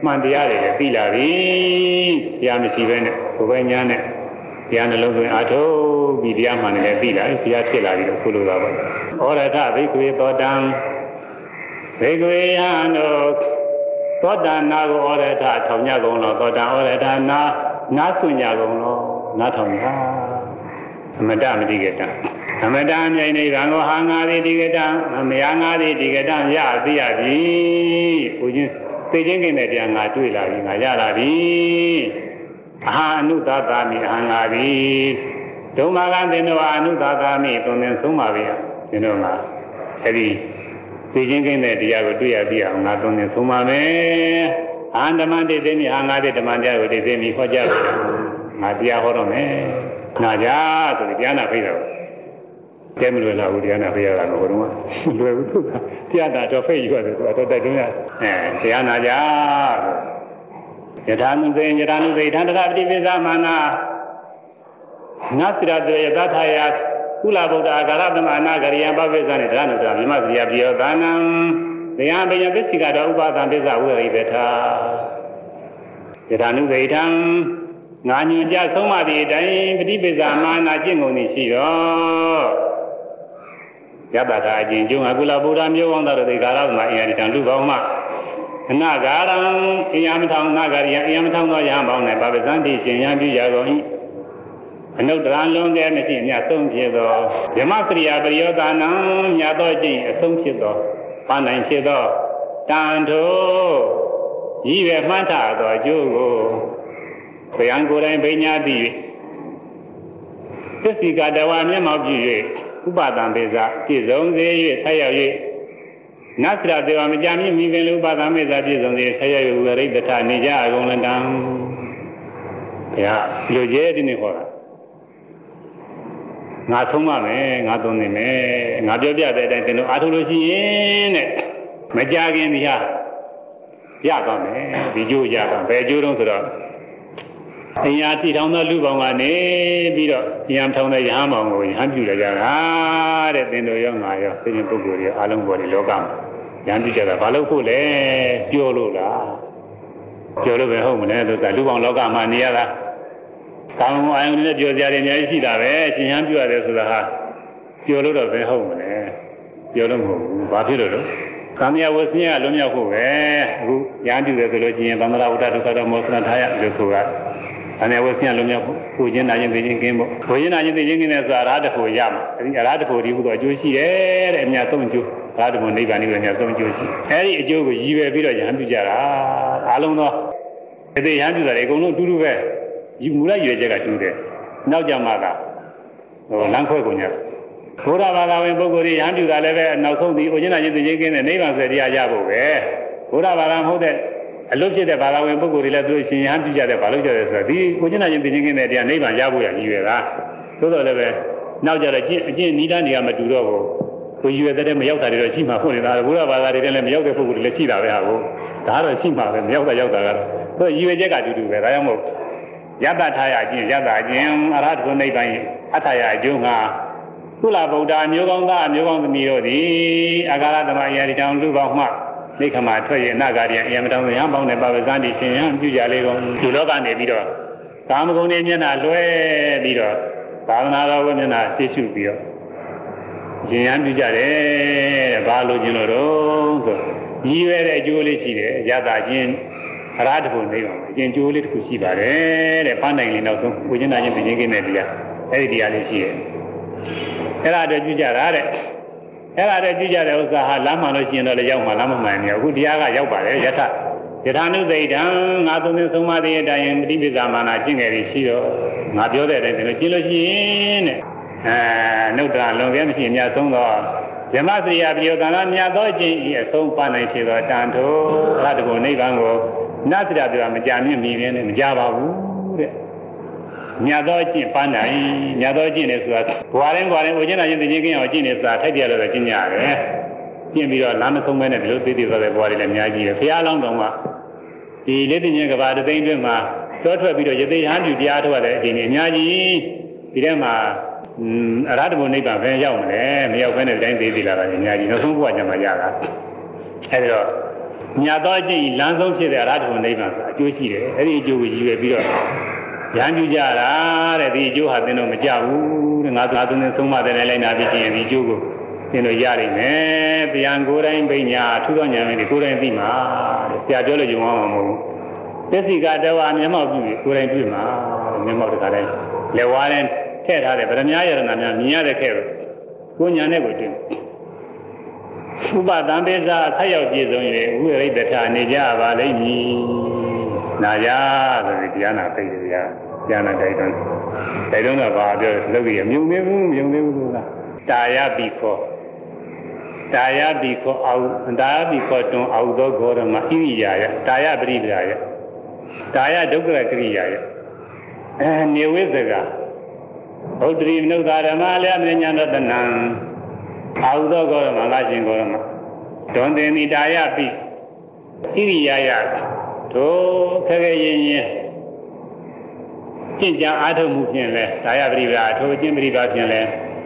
[SPEAKER 1] မှန်တရားတွေလည်းသိလာပြီတရားမရှိဘဲနဲ့ကိုယ်ပဲညာနဲ့တရားနှလုံးသွင်းအားထုတ်ပြီးတရားမှန်တယ်သိလာပြီတရားဖြစ်လာပြီလို့ဆိုလိုတာပေါ့ဩရထဘိက္ခွေသောတံဘိက္ခွေယံတို့သောတာနာကိုဩရထထောင်ညကုန်လို့သောတာဩရထနာဆွညကုန်လို့နာထောင်ညအမတမတိကတံအမတအမြိုင်နေဗံကိုဟာငါသည်ဒီကတံမယားငါသည်ဒီကတံရသိရပြီဘုရင်သိချင်းကင်းတဲ့တရားငါတွေ့လာပြီငါရလာပြီအဟာအနုသသာမိအဟံငါသည်ဒုမာကသင်တို့အနုသသာမိသွန်သင်ဆုံးပါပြီသင်တို့ကအဲဒီသိချင်းကင်းတဲ့တရားကိုတွေ့ရပြီအောင်ငါသွန်သင်ဆုံးပါမယ်အာဓမ္မတိသိမိဟာငါသည်ဓမ္မတရားကိုသိသိမိဟောကြားပြီငါတရားဟောတော့မယ်နာကြဆိုပြီးတရားနာဖိတ်တော့ကဲမလွယ်လာဘူးတရားနာဖိတ်ရတာကတော့လွယ်ဘူးသူကတရားနာတော့ဖိတ်ရတယ်သူကတော့တိုက်တွန်းရတရားနာကြယထာနုသေယထာနုသေထန္တရာပတိပိသမနာနာသရတေယသထာယကုလဗုဒ္ဓအာဂရသမနာကရိယပပိစ္ဆာနဲ့တရားနုတ္တမြမစရိယပိယောသာနံတရားပညာပစ္စည်းကတော့ဥပါဒံပစ္စဝိရိတထာယထာနုသေထံငါညွန်ကြဆုံးမသည့်အတိုင်းပฏิပိစ္ဆာမာနာကျင့်ကုန်နေရှိတော့ယတ္တထာအကျင့်ကျုံအကုလဗုဒ္ဓမျိုးကောင်းသောတေကာရသမအင်ယတံလူပေါင်းမှအနာဂါရံအယံမထောင်နာဂရိယအယံမထောင်သောယဟန်ပေါင်းနဲ့ပါပဇံတိရှင်ယံပြုရကုန်၏အနုတ္တရလွန်ကဲမရှိမြတ်ဆုံးဖြစ်သောယမစရိယပရိယောသာနံမြတ်သောကျင့်အဆုံးဖြစ်သောပန်းနိုင်ဖြစ်သောတန်ထိုရည်ပဲမှန်းထသောအကျိုးကိုဘယံကိုယ်တိုင်ပညာသိ၍သစ္စိကတဝါမျက်မှောက်ပြု၍ဥပဒံပေဇပြည့်စုံစေ၍ဆက်ရောက်၍နတ်စရတေဝမကြမြင့်မိပင်လူဥပဒံပေဇပြည့်စုံစေဆက်ရောက်၍ဝရိတ္ထနေကြအကုန်လတံဘုရားလူကျဲဒီနေ့ဟောတာငါဆုံးမမယ်ငါသုံးနေမယ်ငါပြောပြတဲ့အတိုင်းသင်တို့အားထုတ်လို့ရှိရင်တဲ့မကြခင်ဒီဟာရပါမယ်ဒီကျိုးရပါဘယ်ကျိုးတုံးဆိုတော့အင်အားတိထောင်သောလူပေါင်းကနေပြီးတော့ဉာဏ်ထောင်တဲ့ယဟန်ပေါင်းကိုယဟန်ပြုရကြတာတဲ့သင်တို့ရောငါရောသိရင်ပုဂ္ဂိုလ်တွေအားလုံးပေါ်ဒီလောကမှာယဟန်ပြုကြတာဘာလို့ဖို့လဲပြောလို့လားပြောလို့ပဲဟုတ်မလဲလို့ကလူပေါင်းလောကမှာနေရတာကောင်းအာယုန်နဲ့ပြောကြတယ်အများကြီးရှိတာပဲရှင်ဟန်ပြုရတယ်ဆိုတာဟာပြောလို့တော့ပဲဟုတ်မလဲပြောလို့မဟုတ်ဘူးဘာဖြစ်လို့လဲသံဃာဝဆင်းရလွန်မြောက်ဖို့ပဲအခုယဟန်ပြုတယ်ဆိုလို့ရှိရင်သံဃာဝတ္တဒုက္ခတော့မောစနာထားရလို့ဆိုတာအနေဝဆင်းလုံးမြောက်ကိုကျင်းနာခြင်းသိခြင်းကင်းဖို့ကိုကျင်းနာခြင်းသိခြင်းကင်းတဲ့ဆိုအရာတဖို့ရမှာအဲဒီအရာတဖို့ဒီဟုသောအကျိုးရှိတယ်တဲ့အများဆုံးအကျိုးအရာတဖို့နိဗ္ဗာန်နိဗ္ဗာန်အများဆုံးအကျိုးရှိအဲဒီအကျိုးကိုရည်ရွယ်ပြီးတော့ယဟန်ပြုကြတာအားလုံးသောဒီယဟန်ပြုတာတွေအကုန်လုံးအတူတူပဲဒီမူလရည်ရွယ်ချက်ကတူတယ်နောက်ကြမှာကလမ်းခွဲကုန်ကြဘုရားဘာသာဝင်ပုဂ္ဂိုလ်တွေယဟန်ပြုတာလည်းပဲနောက်ဆုံးဒီကိုကျင်းနာခြင်းသိခြင်းကင်းတဲ့နိဗ္ဗာန်ဆိုတရားရဖို့ပဲဘုရားဘာသာမဟုတ်တဲ့အလုဖြစ်တဲ့ဘာသာဝင်ပုဂ္ဂိုလ်တွေလည်းသူရှင်ယဟန်ပြုကြတယ်ဘာလို့ကြတယ်ဆိုတော့ဒီကိုကျင်းနာခြင်းသိခြင်းကင်းတဲ့တရားနိဗ္ဗာန်ရဖို့ရည်ရွယ်တာသို့တော်လည်းပဲနောက်ကြတော့အကျင့်နိဒန်းတွေကမတူတော့ဘူးကိုရည်ရွယ်တဲ့မရောက်တာတွေတော့ရှိမှဟုတ်နေတာဘုရားဘာသာတွေလည်းမရောက်တဲ့ပုဂ္ဂိုလ်တွေလည်းရှိတာပဲဟာကိုဒါတော့ရှိမှပဲမရောက်တာရောက်တာကတော့သူရည်ရွယ်ချက်ကတူတူပဲဒါကြောင့်မို့ယတ္တထာယအကျင့်ယတ္တအကျင့်အရဟတနိဗ္ဗာန်အထာယအကျိုးငါကုလဗုဒ္ဓအမျိုးကောင်းသားအမျိုးကောင်းသမီးတို့သည်အာဂါရသမယရိတောင်လူပေါင်းမှနိခမထွက်ရအနာဂါရိယအယမတောင်ရဟန်းပေါင်းနဲ့ပါဝဇန်တိရှင်ဟန်ပြုကြလေကုန်ဒီလောကနေပြီးတော့ကာမဂုဏ်တွေမျက်နှာလွှဲပြီးတော့သာသနာတော်ဝိမျက်နှာသိရှုပြီးတော့ရှင်ဟန်ပြုကြတယ်တဲ့ဘာလို့ကျင်လို့တော့ဆိုရည်ရွယ်တဲ့အကျိုးလေးရှိတယ်ယတ္တချင်းအရဟတဖို့နေပါမယ်အကျင့်ကျိုးလေးတစ်ခုရှိပါတယ်တဲ့ပန်းနိုင်လေးနောက်ဆုံးကိုကျင်းနာခြင်းသိခြင်းကင်းတဲ့တရားအဲ့ဒီတရားလေးရှိတယ်အဲ့ဒါတော့ကြည့်ကြတာတဲ့အဲ့ဒါတည်းကြည့်ကြတဲ့ဥစ္စာဟာလမ်းမှန်လို့ရှိရင်တော့လည်းရောက်မှလမ်းမမှန်ဘူးအခုတရားကရောက်ပါတယ်ယထာနုသိတံငါသုံးသင်ဆုံးမတဲ့အတိုင်းပฏิပိစ္ဆာမာနာကျင့်ငယ်ပြီးရှိတော့ငါပြောတဲ့အတိုင်းလည်းကျင့်လို့ရှိရင်တဲ့နှုတ်တရလွန်ကဲမရှိအများဆုံးတော့ဓမ္မစရိယပြယောသနာမြတ်သောအကျင့်ဤအဆုံးပါနိုင်ဖြစ်သောတန်ထိုအရဟတဘုံနိဗ္ဗာန်ကိုနတ်စရာပြောမကြမြင့်မြည်နေမကြပါဘူးတဲ့မြတ်သောအကျင့်ပန်းနိုင်မြတ်သောအကျင့်နဲ့ဆိုတာဘွာရင်ဝိကျင်းနာခြင်းသိခြင်းကင်းအောင်အကျင့်နဲ့ဆိုတာထိုက်ပြရလို့ကျင့်ရတယ်ကျင့်ပြီးတော့လမ်းမဆုံးမဲနဲ့ဒီလိုသိသိသွားတဲ့ဘွာတွေလည်းအများကြီးပဲဘုရားလောင်းတော်မှာဒီလက်သိခြင်းကဘာတသိန်းအတွင်းမှာတောထွက်ပြီးတော့ယသိဟန်ပြုတရားထုတ်ရတဲ့အချိန်ကြီးအများကြီးဒီထဲမှာအရဟတဘုံနိဗ္ဗာန်ပဲရောက်မလဲမရောက်ဘဲနဲ့တိုင်းသေးသေးလာတာအများကြီးနောက်ဆုံးဘုရားညမှာရတာအဲဒီတော့ညာတော့ကျင့်လမ်းဆုံးဖြစ်တဲ့အရဟတနိဗ္ဗာန်အကျိုးရှိတယ်အဲ့ဒီအကျိုးကိုရည်ရွယ်ပြီးတော့ရဟန်းပြုကြတာတဲ့ဒီအကျိုးဟာသင်တော့မကြဘူးတဲ့ငါသူနဲ့သုံးမတဲ့လိုက်နာပြီးရင်ဒီအကျိုးကိုသင်တို့ရနိုင်မယ်ပြန်ကိုယ်တိုင်ပညာထူးသောဉာဏ်နဲ့ကိုယ်တိုင်သိမှာတဲ့ဆရာပြောလို့ယုံအောင်မဟုတ်ဘူးသစ္စိကတဝါမျက်မှောက်ပြုပြီးကိုယ်တိုင်တွေ့မှာမျက်မှောက်တခါတိုင်းလက်ဝါးနဲ့ထည့်ထားတဲ့ဗရမ ्या ယရဏများမြင်ရတဲ့ခဲ့ကိုဉာဏ်နဲ့ကိုတွေ့ဥပဒံပိစာဆက်ရောက်ပြည့်စုံ၍ဝိရိတ္ထနေကြပါလိမ့်မည်နာရဆိုပြီးတရားနာသိတယ်ဗျာတရားနာတိုက်တွန်းတော့ဘာပြောလုပ်ရမြုံသေးဘူးလားတာယပိခောအောင်တာယပိခောတွန်အောင်သောဂေါရမဣရိယာယတာယပရိပရာယတာယဒုက္ခကရိယာယနေဝိသကဘုဒ္ဓရိမနုဿာဓမ္မလည်းအမြညာတနံအာဟုသောဂေါရမငါရှင်ဂေါရမဒွန်တင်ဤတာယပိဣရိယာယတို့ခဲခဲရင်ကျင့်ကြံအားထုတ်မှုဖြင့်လဲတာယပရိပရာထိုကျင့်ပရိပါဖြင့်လဲ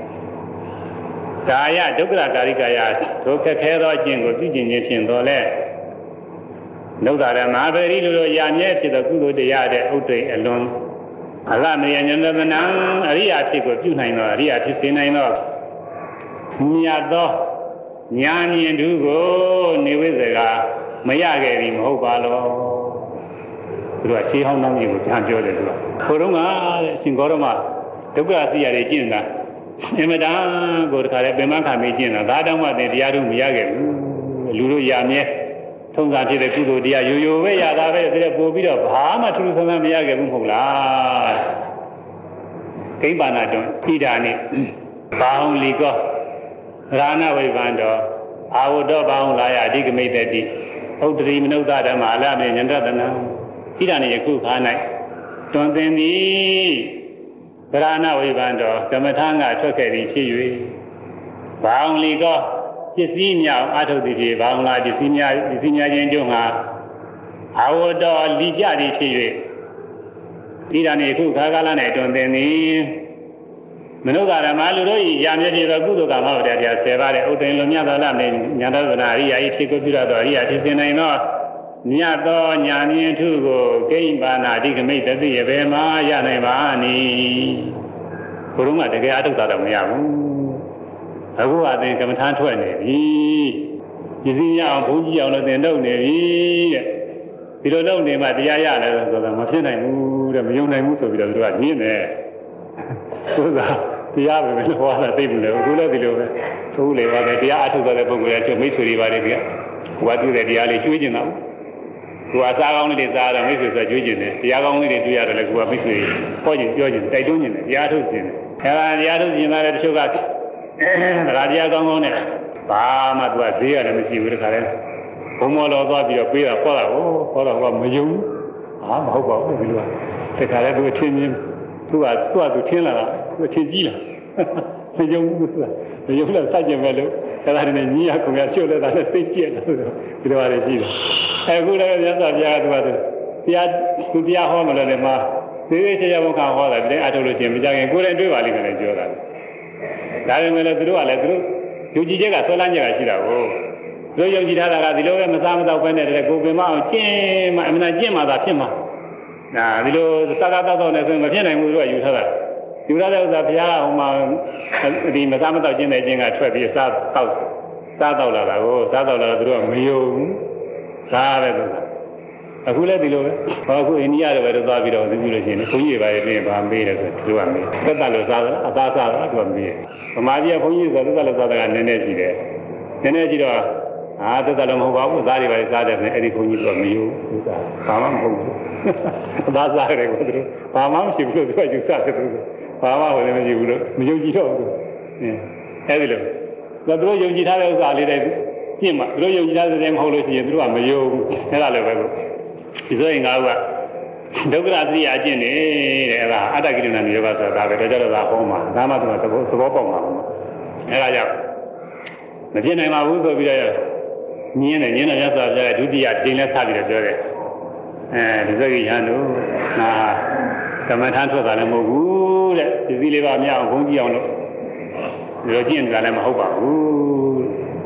[SPEAKER 1] ကာယဒုက္ခကာရိကယတို့ခက်ခဲသောအကျင့်ကိုပြုကျင့်ခြင်းဖြင့်တော်လဲနုဿာဓမ္မပရိလူတို့ရာမြဲဖြစ်သောကုသိုလ်တရားတဲ့ဥဒ္ဓိအလွန်အလမေယညန္တမနံအရိယာဖြစ်ကိုပြုနိုင်သောအရိယာဖြစ်စေနိုင်သောမြတ်သောဉာဏ်မြင်သူကိုနေဝိဇ္ဇကမရခဲ့ပြီမဟုတ်ပါလောသူကခြေဟောင်းနှောင်းကြီးကိုပြန်ပြောတယ်သူကဘုရုံးကအရှင်ဂေါရမဒုက္ခသိရတယ်ကျင့်တာအမတန်ကိုတခါလဲပင်မခံပြီးကျင့်တာဒါတောင်မှသင်တရားတို့မရခဲ့ဘူးလူတို့ရာမြဲထုံးစံဖြစ်တဲ့ကုသိုလ်တရားရိုးရိုးပဲရတာပဲဒါလည်းပို့ပြီးတော့ဘာမှထူးထူးဆန်းဆန်းမရခဲ့ဘူးမဟုတ်လားကိမ္ပါဏတွင်ဣဒာနိဘာဟုံလီကောရာဏဝိဗန္တောအာဝတ္တဘာဟုံလာယအဓိကမိတ်တိဥဒ္ဓရိမနုဿဓမ္မအလမေညန္တတနံဣဒာနိယခုခါ၌တွင်သင်သည်ဗရဏဝိဗန္တောကမ္မထာငါထွက်ခဲ့သည်ဖြစ်၍ဘာဟုံလီကောပစ္စည်းများအာထုတ်သည်ဖြစ်ဘာဟုံလာပစ္စည်းများချင်းကျုံဟာအာဝတ္တလီကြသည်ဖြစ်၍ဣဒာနိယခုခါကာလ၌တွင်သင်သည်မနုဿာဓမ္မလူတို့၏ရာမြဲဖြစ်သောကုသိုလ်ကမ္မဝတ္တရား10ပါးတဲ့ဥဒ္ဒင်လိုမြတ်သောလမေညာတော်ဗနာအရိယာ၏ဖြစ်ကိုပြုရသောအရိယာဖြစ်စေနိုင်သောမြတ်သောညာမြင်ထုကိုကိမ္ပါဏအဓိကမိတ်တသိရဘယ်မှာရနိုင်ပါနည်းဘုရုံးကတကယ်အထုတ်တာတော့မရဘူးအခုအသင်ကမ္မထာထွက်နေပြီပစ္စည်းရအောင်ဘုန်းကြီးအောင်လို့သင်လုပ်နေပြီတဲ့ဒီလိုလုပ်နေမှတရားရတယ်ဆိုတော့မဖြစ်နိုင်ဘူးတဲ့မယုံနိုင်ဘူးဆိုပြီးတော့သူကညင်းတယ်ဆိုတာတရားပဲလို့ဟောတာသိဘူးလေအခုလည်းဒီလိုပဲသို့လေပါပဲတရားအထုတ်တဲ့ပုဂ္ဂိုလ်ရဲ့ကျမိတ်ဆွေတွေပါတယ်ဒီကဟိုကတွေ့တဲ့တရားလေးကျွေးကျင်တာကိုယ်ကစားကောင်းလေးတွေစားတော့မိတ်ဆွေဆိုကျွေးကျင်တယ်တရားကောင်းလေးတွေတွေ့ရတယ်လေကိုယ်ကမိတ်ဆွေဟောကျင်ပြောကျင်တိုက်တွန်းကျင်တယ်တရားထုတ်ကျင်တယ်အဲဒါတရားထုတ်ကျင်တာလည်းတချို့ကတရားကောင်းကောင်းနဲ့ဘာမှသူကဈေးရတယ်မရှိဘူးတခါလဲဘုံမော်တော်သွားပြီးတော့ပေးတာဟောတာဟောတော့ကမယုံဟာမဟုတ်ပါဘူးဒီလိုတခါလဲသူအချင်းချင်းသူကသူထင်းလာတာသူအချင်းကြီးလာမယုံဘူးဆိုတာမယုံလို့စัจကျင်ပဲလို့ဒါကလည်းညီရကောင်ရချွတ်လက်တာနဲ့သိကျက်တယ်ဆိုတော့ဒီလိုပါလေရှိတယ်အခုလည်းမြတ်စွာဘုရားကသူတရားဟောမလို့လည်းမသေးသေးချာချာဘုခါဟောတာဒီအထုတ်လို့ချင်းမကြခင်ကိုယ်တိုင်တွေ့ပါလိမ့်မယ်လို့ပြောတာဒါပေမဲ့လည်းသူတို့ကလည်းသူတို့ယုံကြည်ချက်ကဆွဲလန်းချက်ကရှိတာကိုသူတို့ယုံကြည်ထားတာကဒီလိုပဲမစားမတော့ပဲနဲ့တည်းကိုယ်ပင်မအောင်ကျင့်မှအမှန်ကျင့်မှသာဖြစ်မှာဒါဒီလိုစားတာတော့နဲ့ဆိုရင်မဖြစ်နိုင်ဘူးသူကယူထားတာယူထားတဲ့ဥစ္စာဘုရားကဟိုမှာဒီမစားမတော့ကျင့်တဲ့ကျင့်ကထွက်ပြီးစားတော့လာတာကိုစားတော့လာတော့သူတို့ကမယုံစားပဲသူကအခုလည်းဒီလိုပဲဟောအခုအိန္ဒိယတွေပဲသွားပြီးတော့သိပြီလို့ရှိရင်ဘုန်းကြီးတွေပါရင်ဗာမေးတယ်ဆိုသူကမေးသက်သက်လို့စားတာအသားစားတာသူကမေးဗမာပြည်ကဘုန်းကြီးဆိုသက်သက်လို့စားတာကနည်းနည်းရှိတယ်နည်းနည်းရှိတော့သက်သက်လို့မဟုတ်ပါဘူးသားတွေပါစားတယ်ဆိုရင်အဲ့ဒီဘုန်းကြီးကမယုံဘူးစားဘာမှမဟုတ်ဘူးအသားစားတယ်ကိုသူတို့ဘာမှမရှိဘူးလို့သူကယူစားတယ်သူဘာမှဟိုလည်းမရှိဘူးလို့မယုံကြည်တော့ဘူးအဲ့ဒီလိုသူတို့ယုံကြည်ထားတဲ့ဥစ္စာလေးတွေကျင့်မှာသူတို့ယုံကြည်ထားတဲ့မဟုတ်လို့ရှိရင်သူတို့ကမယုံဘူးအဲ့ဒါလည်းပဲကိုဒီဆိုရင်ငါကဒုက္ခသတိအကျင့်နေတဲ့အဲ့ဒါအတ္တကိရိနာမျိုးပါဆိုတာဒါပဲတော့ကြတော့ဒါဟောမှာဒါမှသူကသဘောပေါက်မှာအဲ့ဒါကြောင့်မဖြစ်နိုင်ပါဘူးဆိုပြီးတော့ညင်းတယ်ရသော်ပြဒုတိယတင်လဲဆက်ပြီးတော့ပြောတယ်ဒီစကိရန်တို့ငါကမ္မထာထွက်တာလည်းမဟုတ်ဘူးတဲ့ပစ္စည်းလေးပါမရအောင်ဘုန်းကြီးအောင်လို့ဒီလိုကျင့်ကြလည်းမဟုတ်ပါဘူး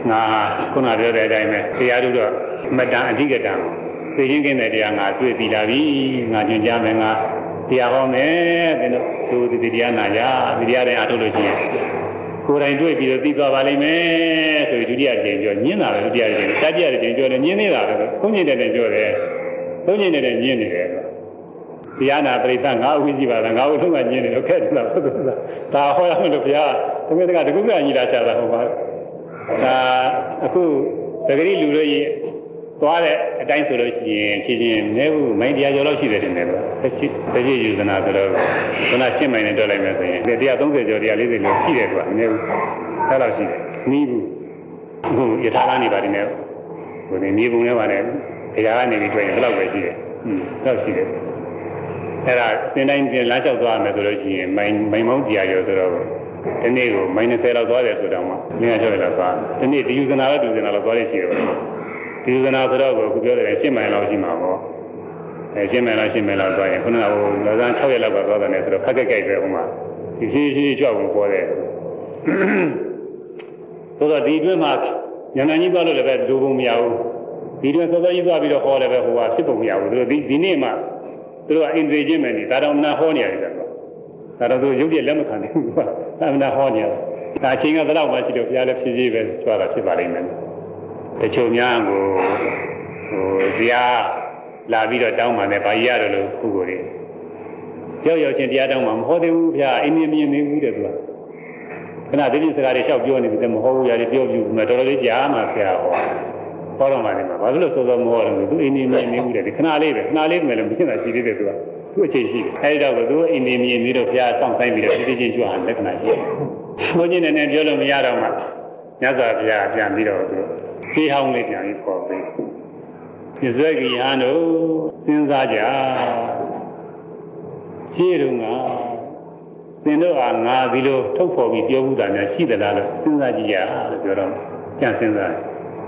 [SPEAKER 1] ငါခုနပြောတဲ့အတိုင်းပဲတရားတို့တော့မတန်အဓိကတန်သိချင်းကင်းတဲ့တရားငါတွေ့ပြီလာပြီငါညွှန်ကြားမယ်ငါတရားဟောမယ်တဲ့တို့ဒီတရားနာကြဒီတရားတိုင်းအားထုတ်လို့ရှိရင်ကိုယ်တိုင်တွေ့ပြီးတော့သိသွားပါလိမ့်မယ်ဆိုပြီးဒုတိယကြိမ်ပြောညင်းတာပဲဒုတိယကြိမ်တတိယကြိမ်ပြောတယ်ညင်းနေတာပဲသုံးညင်းတဲ့ပြောတယ်သုံးညင်းတဲ့ညင်းနေတယ်တရားနာပရိသတ်ငါ့ဝိကြည့်ပါလားငါ့ဝိထုံးကညင်းနေတော့ခက်တယ်လားဒါဟောရမယ်လို့ဘုရားသမီးတကတကူကညီလာချတာဟုတ်ပါဒါအခုသဂရိလူတို့ကြီးသွားတဲ့အတိုင်းဆိုလို့ရှိရင်ဖြည်းဖြည်းနဲဘူးမိုင်းတရားကျော်လို့ရှိတယ်တင်တယ်ဗျတရှိယူဇနာဆိုတော့ခုနရှင်းမိုင်းနဲ့တွက်လိုက်မယ်ဆိုရင်130ကျော်140လို့ရှိတယ်ကွာနဲဘူးအဲ့လိုရှိတယ်နီးဘူးအခုယထာလာနေပါတယ်နဲဟိုဒီမြေပုံထဲမှာလည်းတရားကနေပြီးတွေ့ရင်ဘယ်လောက်ပဲရှိတယ်တော့ရှိတယ်အဲ့ဒါသင်တိုင်းပြင်လမ်းလျှောက်သွားမယ်ဆိုလို့ရှိရင်မိုင်းမောင်းတရားကျော်ဆိုတော့ဒီနေ့ကိုမိုင်း20လောက်သွားတယ်ဆိုတော့မှ960လောက်သွားဒီနေ့ဒီယူဇနာလည်းဒုဇနာလောက်သွားရရှိတယ်ဗျဒီဥဒနာဆိုတော့ကိုခုပြောတယ်ရှင်းမိုင်လောက်ရှိမှာပေါ့ရှင်းမိုင်လောက်သွားရင်ခုနကဟိုလောက6ရက်လောက်ကသွားတယ်ဆိုတော့ခက်ခက်ကြိုက်ပဲဟိုမှာဒီရှိကြွဝင်ပေါ်တယ်ဆိုတော့ဒီအတွင်းမှာဉာဏ်ကြီးသွားလို့လည်းပဲဒုဘုံမရဘူးဒီအတွင်းစောစောကြီးသွားပြီးတော့ဟောတယ်ပဲဟိုကဖြစ်ပုံမရဘူးသူတို့ဒီနေ့မှသူတို့ကအင်ဒြေချင်းပဲနေဒါတော့နာဟောနေရတယ်ကွာဒါတော့သူရုပ်ပြလက်မခံနိုင်ဘူးကွာဒါမှနာဟောနေရတယ်ဒါအချိန်ကဘယ်တော့မှရှိတော့ဘုရားလည်းဖြည်းဖြည်းပဲကြွားတာဖြစ်ပါလိမ့်မယ်တချို့များကိုတရားလာပြီးတော့တောင်းပါနဲ့ဗာရရတယ်လို့ခုကိုယ်လေးရောက်ချင်းတရားတောင်းမှာမဟောသေးဘူးဗျာအင်းမြင်နေဘူးတဲ့သူကခဏဒီစကားတွေလျှောက်ပြောနေပြီမဟောဘူးရတယ်ပြောပြမယ်တော်တော်လေးကြားမှာဆရာဟောတော့မှလည်းဘာလို့စောစောမဟောတယ်သူအင်းမြင်နေဘူးတဲ့ဒီခဏလေးပဲမယ်လို့မရှင်းတာရှိသေးတယ်သူကသူ့အချိန်ရှိတယ်အဲဒီတော့သူအင်းမြင်နေတော့ဘုရားစောင့်ဆိုင်ပြီးတော့ဒီချင်းကြွားလက္ခဏာရှိတယ်ဘုန်းကြီးနဲ့ပြောလို့မရတော့မှမြတ်စွာဘုရားပြန်ပြီးတော့သူဖြေးဟောင်းလေးပြန်ပြီးခေါ်ပြီးပြဇက်ကြီးဟန်တို့စဉ်းစားကြရှင်းတော့ငါသင်တို့ဟာငါဒီလိုထုတ်ဖော်ပြီးပြောဘူးတာများရှိသလားလို့စဉ်းစားကြည့်ရလို့ပြောတော့ကြံစဉ်းစား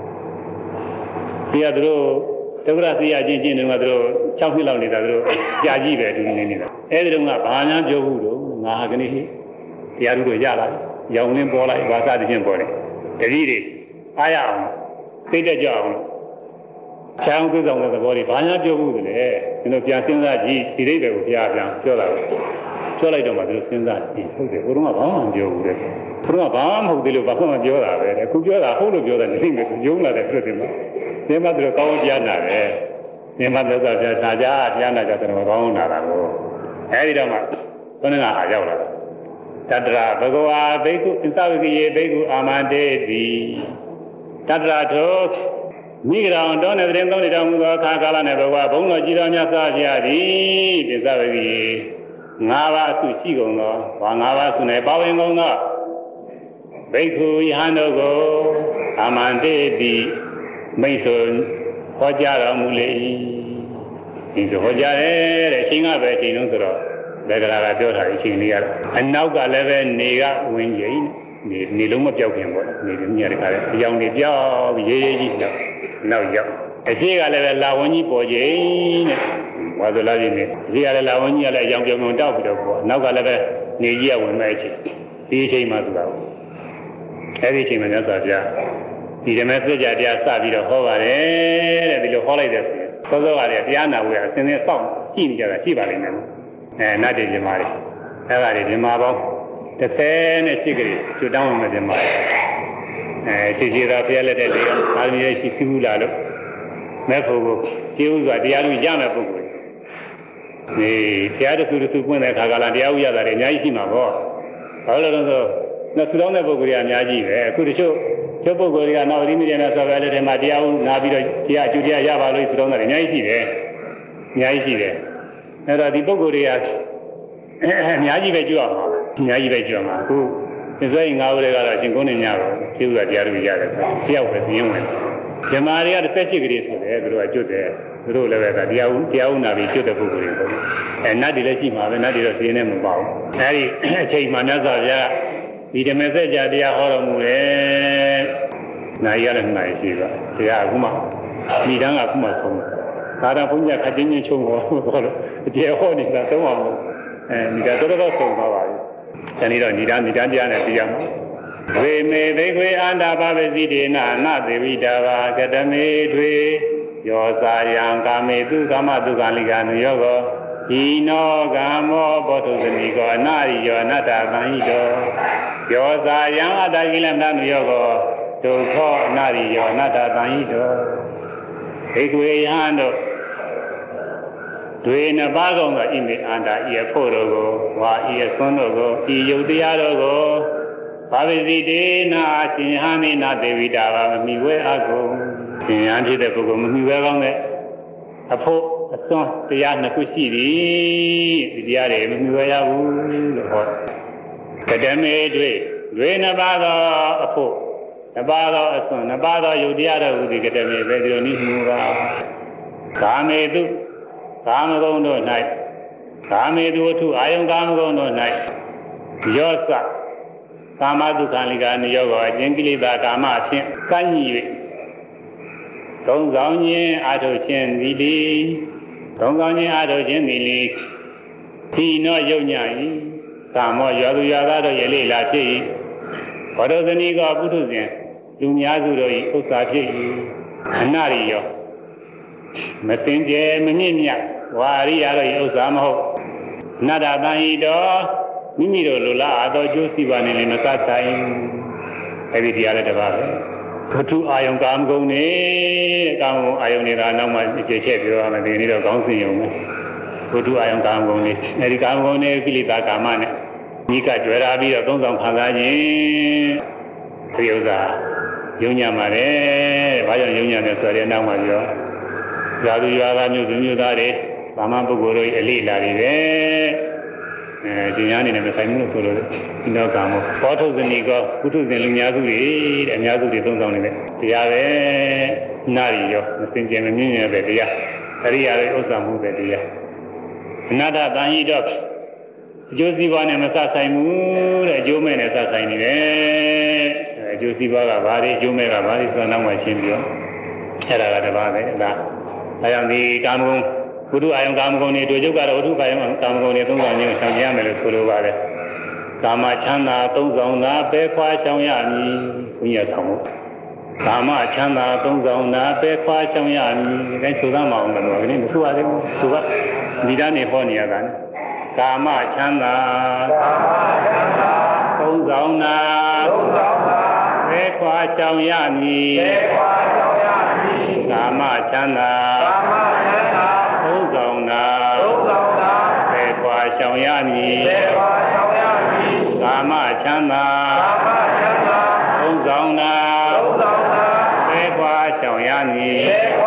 [SPEAKER 1] တယ်ဒီကတို့ဒုက္ခသိရချင်းချင်းတွေကတို့6နှစ်လောက်နေတာတို့ကြာကြည့်ပဲဒီနေနေတာအဲဒီတော့ကဘာများပြောဘူးတော့ငါဟာကနေတရားတို့ရလာရောင်လင်းပေါ်လိုက်ဘာသာတခြင်းပေါ်တယ်တတိတွေအားရအောင်သိတတ်ကြအောင်ချမ်းသာဆောင်တဲ့သဘောတွေဘာများပြောဘူးလဲဒီလိုပြန်စဉ်းစားကြည့်ဒီအိဗယ်ကိုဘုရားပြန်ပြောတာပဲပြောလိုက်တော့မှသူစဉ်းစားကြည့်ဟုတ်တယ်ဘုရားကဘာမှမပြောဘူးတဲ့ဘုရားကဘာမှမဟုတ်သေးလို့ဘာမှမပြောတာပဲအခုပြောတာဟုတ်လို့ပြောတယ်နေမယ်ယုံလာတဲ့ပြည့်တယ်မှာဒီမှာသူကောင်းကြားနာတယ်ဒီမှာသက်သာပြနာကြတရားနာကြတယ်ကောင်းနာတာကိုအဲဒီတော့မှခொနကဟာရောက်လာတယ်တတရာဘဂဝါဘိက္ခုသဝကိယေဘိက္ခုအာမတေတိတတရာသောမိဂရောင်တောနဲ့တရင်သုံးနေတော်မူသောအခါကာလနဲ့ဘဝဘုံတော်ကြည်တော်မြတ်စွာဘုရားသည်သစ္စာဝိကိ၅ပါးအစုရှိကုန်သောဘာ၅ပါးစုနဲ့ပါဝင်ကုန်သောဘိက္ခုယဟန်တို့ကိုအာမန္တေတိမိတ်ဆွေဟောကြားတော်မူလေ၏ဒီလိုဟောကြားတယ်တဲ့အချိန်ကပဲအချိန်လုံးဆိုတော့လက်ကလာကပြောတာအချိန်လေးကအနောက်ကလည်းပဲနေကဝင်ကြိမ်နေလုံးမပြောက်ခင်ပေါ့နေညရခါလေအယောင်တွေပြောက်ပြီးရေးရေးကြီးနောက်ရောက်အရှိကလည်းပဲလာဝန်းကြီးပေါ်ကြိမ်တဲ့ဝါသလာကြီးနေအရှိကလည်းလာဝန်းကြီးကလည်းအယောင်ပြောင်တောက်ပြီးတော့ပေါ့နောက်ကလည်းပဲနေကြီးကဝင်မဲ့အချိန်ဒီအချိန်မှသူကအဲဒီအချိန်မှာမြတ်စွာဘုရားဒီဓမ္မစကြာတရားစပြီးတော့ဟောပါတယ်တဲ့ဒီလိုဟောလိုက်တဲ့ဆိုစောစောကလည်းတရားနာဝေးအစဉ်နဲ့စောင့်ကြည့်နေကြတာရှိပါလိမ့်မယ်နတ်တွေပြမာတွေအဲ့ဒါတွေပြမာပေါင်း38ကလေးကျွတ်တောင်းဝင်ပြမာတွေခြေသာဖျက်လက်တဲ့တွေအာရုံရရှိဘူးလားလို့မဲ့ဖို့ကိုကျေးဥစွာတရားလူရမယ်ပုဂ္ဂိုလ်ဒီတရားတစ်ခုတစ်ခုပွင့်တဲ့ခါကလာတရားဥရတာတွေအများကြီးရှိမှာပေါ့ဘာလို့လဲဆိုတော့နှစ်ဆူတောင်းတဲ့ပုဂ္ဂိုလ်တွေအများကြီးပဲအခုတချို့ပုဂ္ဂိုလ်တွေကနောက်ဒီမိတယ်နဲ့ဆိုပဲလက်ထဲမှာတရားဥနာပြီးတော့တရားအကျိုးတရားရပါလို့ဆူတောင်းတာတွေအများကြီးရှိတယ်အများကြီးရှိတယ်အဲ့တော့ဒီပုဂ္ဂိုလ်တွေကအများကြီးပဲကြွအောင်အများကြီးပဲကြွအောင်အခုသစ္စာရင်၅ဦးတွေကတော့ရှင်ကုန်းနေညတော့ကျေးဇူးတရားတွေရတယ်တယောက်ပဲပြင်းဝင်ဓမ္မာတွေက18ကလေးဆိုတယ်သူတို့ကကျွတ်တယ်သူတို့လည်းပဲတရားဥနာပြီးကျွတ်တဲ့ပုဂ္ဂိုလ်တွေပေါ့နတ်တွေလည်းရှိမှာပဲနတ်တွေတော့ပြင်းနေမပေါ့အဲဒီအချိန်မှမြတ်စွာဘုရားဒီဓမ္မစကြာတရားဟောတော်မူတယ်နိုင်ရတဲ့နိုင်ရှိပါတရားအခုမှမိတန်းကအခုမှဆုံးသာရဘုန်းကြီးခချင်းချင်းချုံတော့လို့အကျေဟောနေတာသုံးအောင်မိသားတော်တော်ဆုံးသွားပါပြီ။ဇာနေတော့ဏိဒာတရားနဲ့တရားမှာဝေမေဘိကွေအန္တာပပစီတေနနသေဝိတာဘာကတမေတွေယောစာယံကာမေတုကာမတုကာလိကာနုယောကောဤနောကာမောဘောဓုသနိကောအနာရိယောအနတ္တသံဟိတောယောစာယံအတ္တကိလမနုယောကောဒုက္ခအနာရိယောအနတ္တသံဟိတောဘိကွေယံတို့တွေနှစ်ပါးကောင်သောဣမေအန္တာဤအဖို့တို့ကိုဝါဤအစွန်းတို့ကိုဤယုတ်တရားတို့ကိုဘာဝစီတေနာရှင်ဟမေနာဒေဝိတာဘာမမိဝဲအကုန်ရှင်ဟန်ဖြစ်တဲ့ပုဂ္ဂိုလ်မမိဝဲကောင်းတဲ့အဖို့အစွန်းတရားနှစ်ခုရှိသည်ဒီတရားတွေမမိဝဲရဘူးလို့ဟောကတမေတွေနှစ်ပါးသောအဖို့နှစ်ပါးသောအစွန်းနှစ်ပါးသောယုတ်တရားတို့ဟူသည်ကတမေပဲဒီလိုနည်းမှုပါကာမေတုကာမဂုဏ်တို့၌ကာမေတုဝတ္ထုအာယုံကာမဂုဏ်တို့၌ယောစကာမတုခံလိကာနိယောကောအကျဉ်ကိလေသာကာမအဖြစ်ကန့်ည၍သုံးဆောင်ခြင်းအာထုခြင်းသည်လေသုံးဆောင်ခြင်းအာထုခြင်းသည်လေဒီနောယုံည၏ကာမောယောသူယောသားတို့ရဲ့လေလာဖြစ်၏ဘောဓဇနီကောပုထုဇဉ်လူများစုတို့၏ဥစ္စာဖြစ်၏အနရိယောမသိင်ကျဲမမြင့်မြတ်ဝါရိယတို့၏ဥစ္စာမဟုတ်နတ္တတန်ဟိတောမိမိတို့လိုလားအတော်ကျိုးစီပါနေလည်းမသတ်ဆိုင်အဲ့ဒီတရားလည်းတပါးပဲဝတ္ထုအာယုံကာမဂုဏ်နဲ့ကာမဂုဏ်အာယုံနေတာနောက်မှအခြေချက်ပြောရမယ်ဒီနေ့တော့ကောင်းစင်ရုံပဲဝတ္ထုအာယုံကာမဂုဏ်နဲ့အဲ့ဒီကာမဂုဏ်နဲ့ကိလေသာကာမနဲ့ဤကကြွယ်လာပြီးတော့သုံးဆောင်ခံစားခြင်းဒီဥစ္စာယုံညံ့ပါတယ်ဘာကြောင့်ယုံညံ့လဲဆိုတဲ့နောက်မှပြောဇာတိရွာသားမျိုးသူမျိုးသားတွေဗမာပုဂ္ဂိုလ်တို့အလေးလာတွေပဲဒီညာနေနဲ့မဆိုင်ဘူးလို့ဆိုလို့ဒီတော့ကံမို့ဘောထုဇနီကောကုထုဇင်လူများစုတွေတဲ့အများစုတွေသုံးဆောင်နေတဲ့တရားပဲနာရီရောမစင်ကြယ်မမြင့်ရတဲ့တရားအရိယာရဲ့ဥစ္စာမှုပဲတရားအနတ္တတန်ဟိတော့အကျိုးစီးပွားနဲ့မဆက်ဆိုင်ဘူးတဲ့အကျိုးမဲ့နဲ့ဆက်ဆိုင်နေတယ်အကျိုးစီးပွားကဘာတွေအကျိုးမဲ့ကဘာတွေဆိုတာနောက်မှရှင်းပြအဲ့ဒါကတပါးပဲဒါအဲကြောင့်ဒီကာမဂုဏ်ဝတ္ထုအာယုံကာမဂုဏ်တွေတို့ကျုပ်ကတော့ဝတ္ထုအာယုံကာမဂုဏ်တွေသုံးဆောင်ခြင်းကိုရှောင်ရမယ်လို့ဆိုလိုပါတယ်ကာမချမ်းသာသုံးဆောင်တာပဲခွာရှောင်ရမည်ဘုရားဆောင်လို့ကာမချမ်းသာသုံးဆောင်တာပဲခွာရှောင်ရမည်ဒီတိုင်းဆိုသမ်းမအောင်လို့ဒီနေ့မဆိုရသေးဘူးသူကဒီသားနေဟောနေရတာကာမချမ်းသာသုံးဆောင်တာပဲခွာရှောင်ရမည်ကာမချမ်းသာသုံးဆောင်တာပဲခွာရှောင်ရမည်ကာမချမ်းသာသုံးဆောင်တာပဲခွာရှောင်ရမည်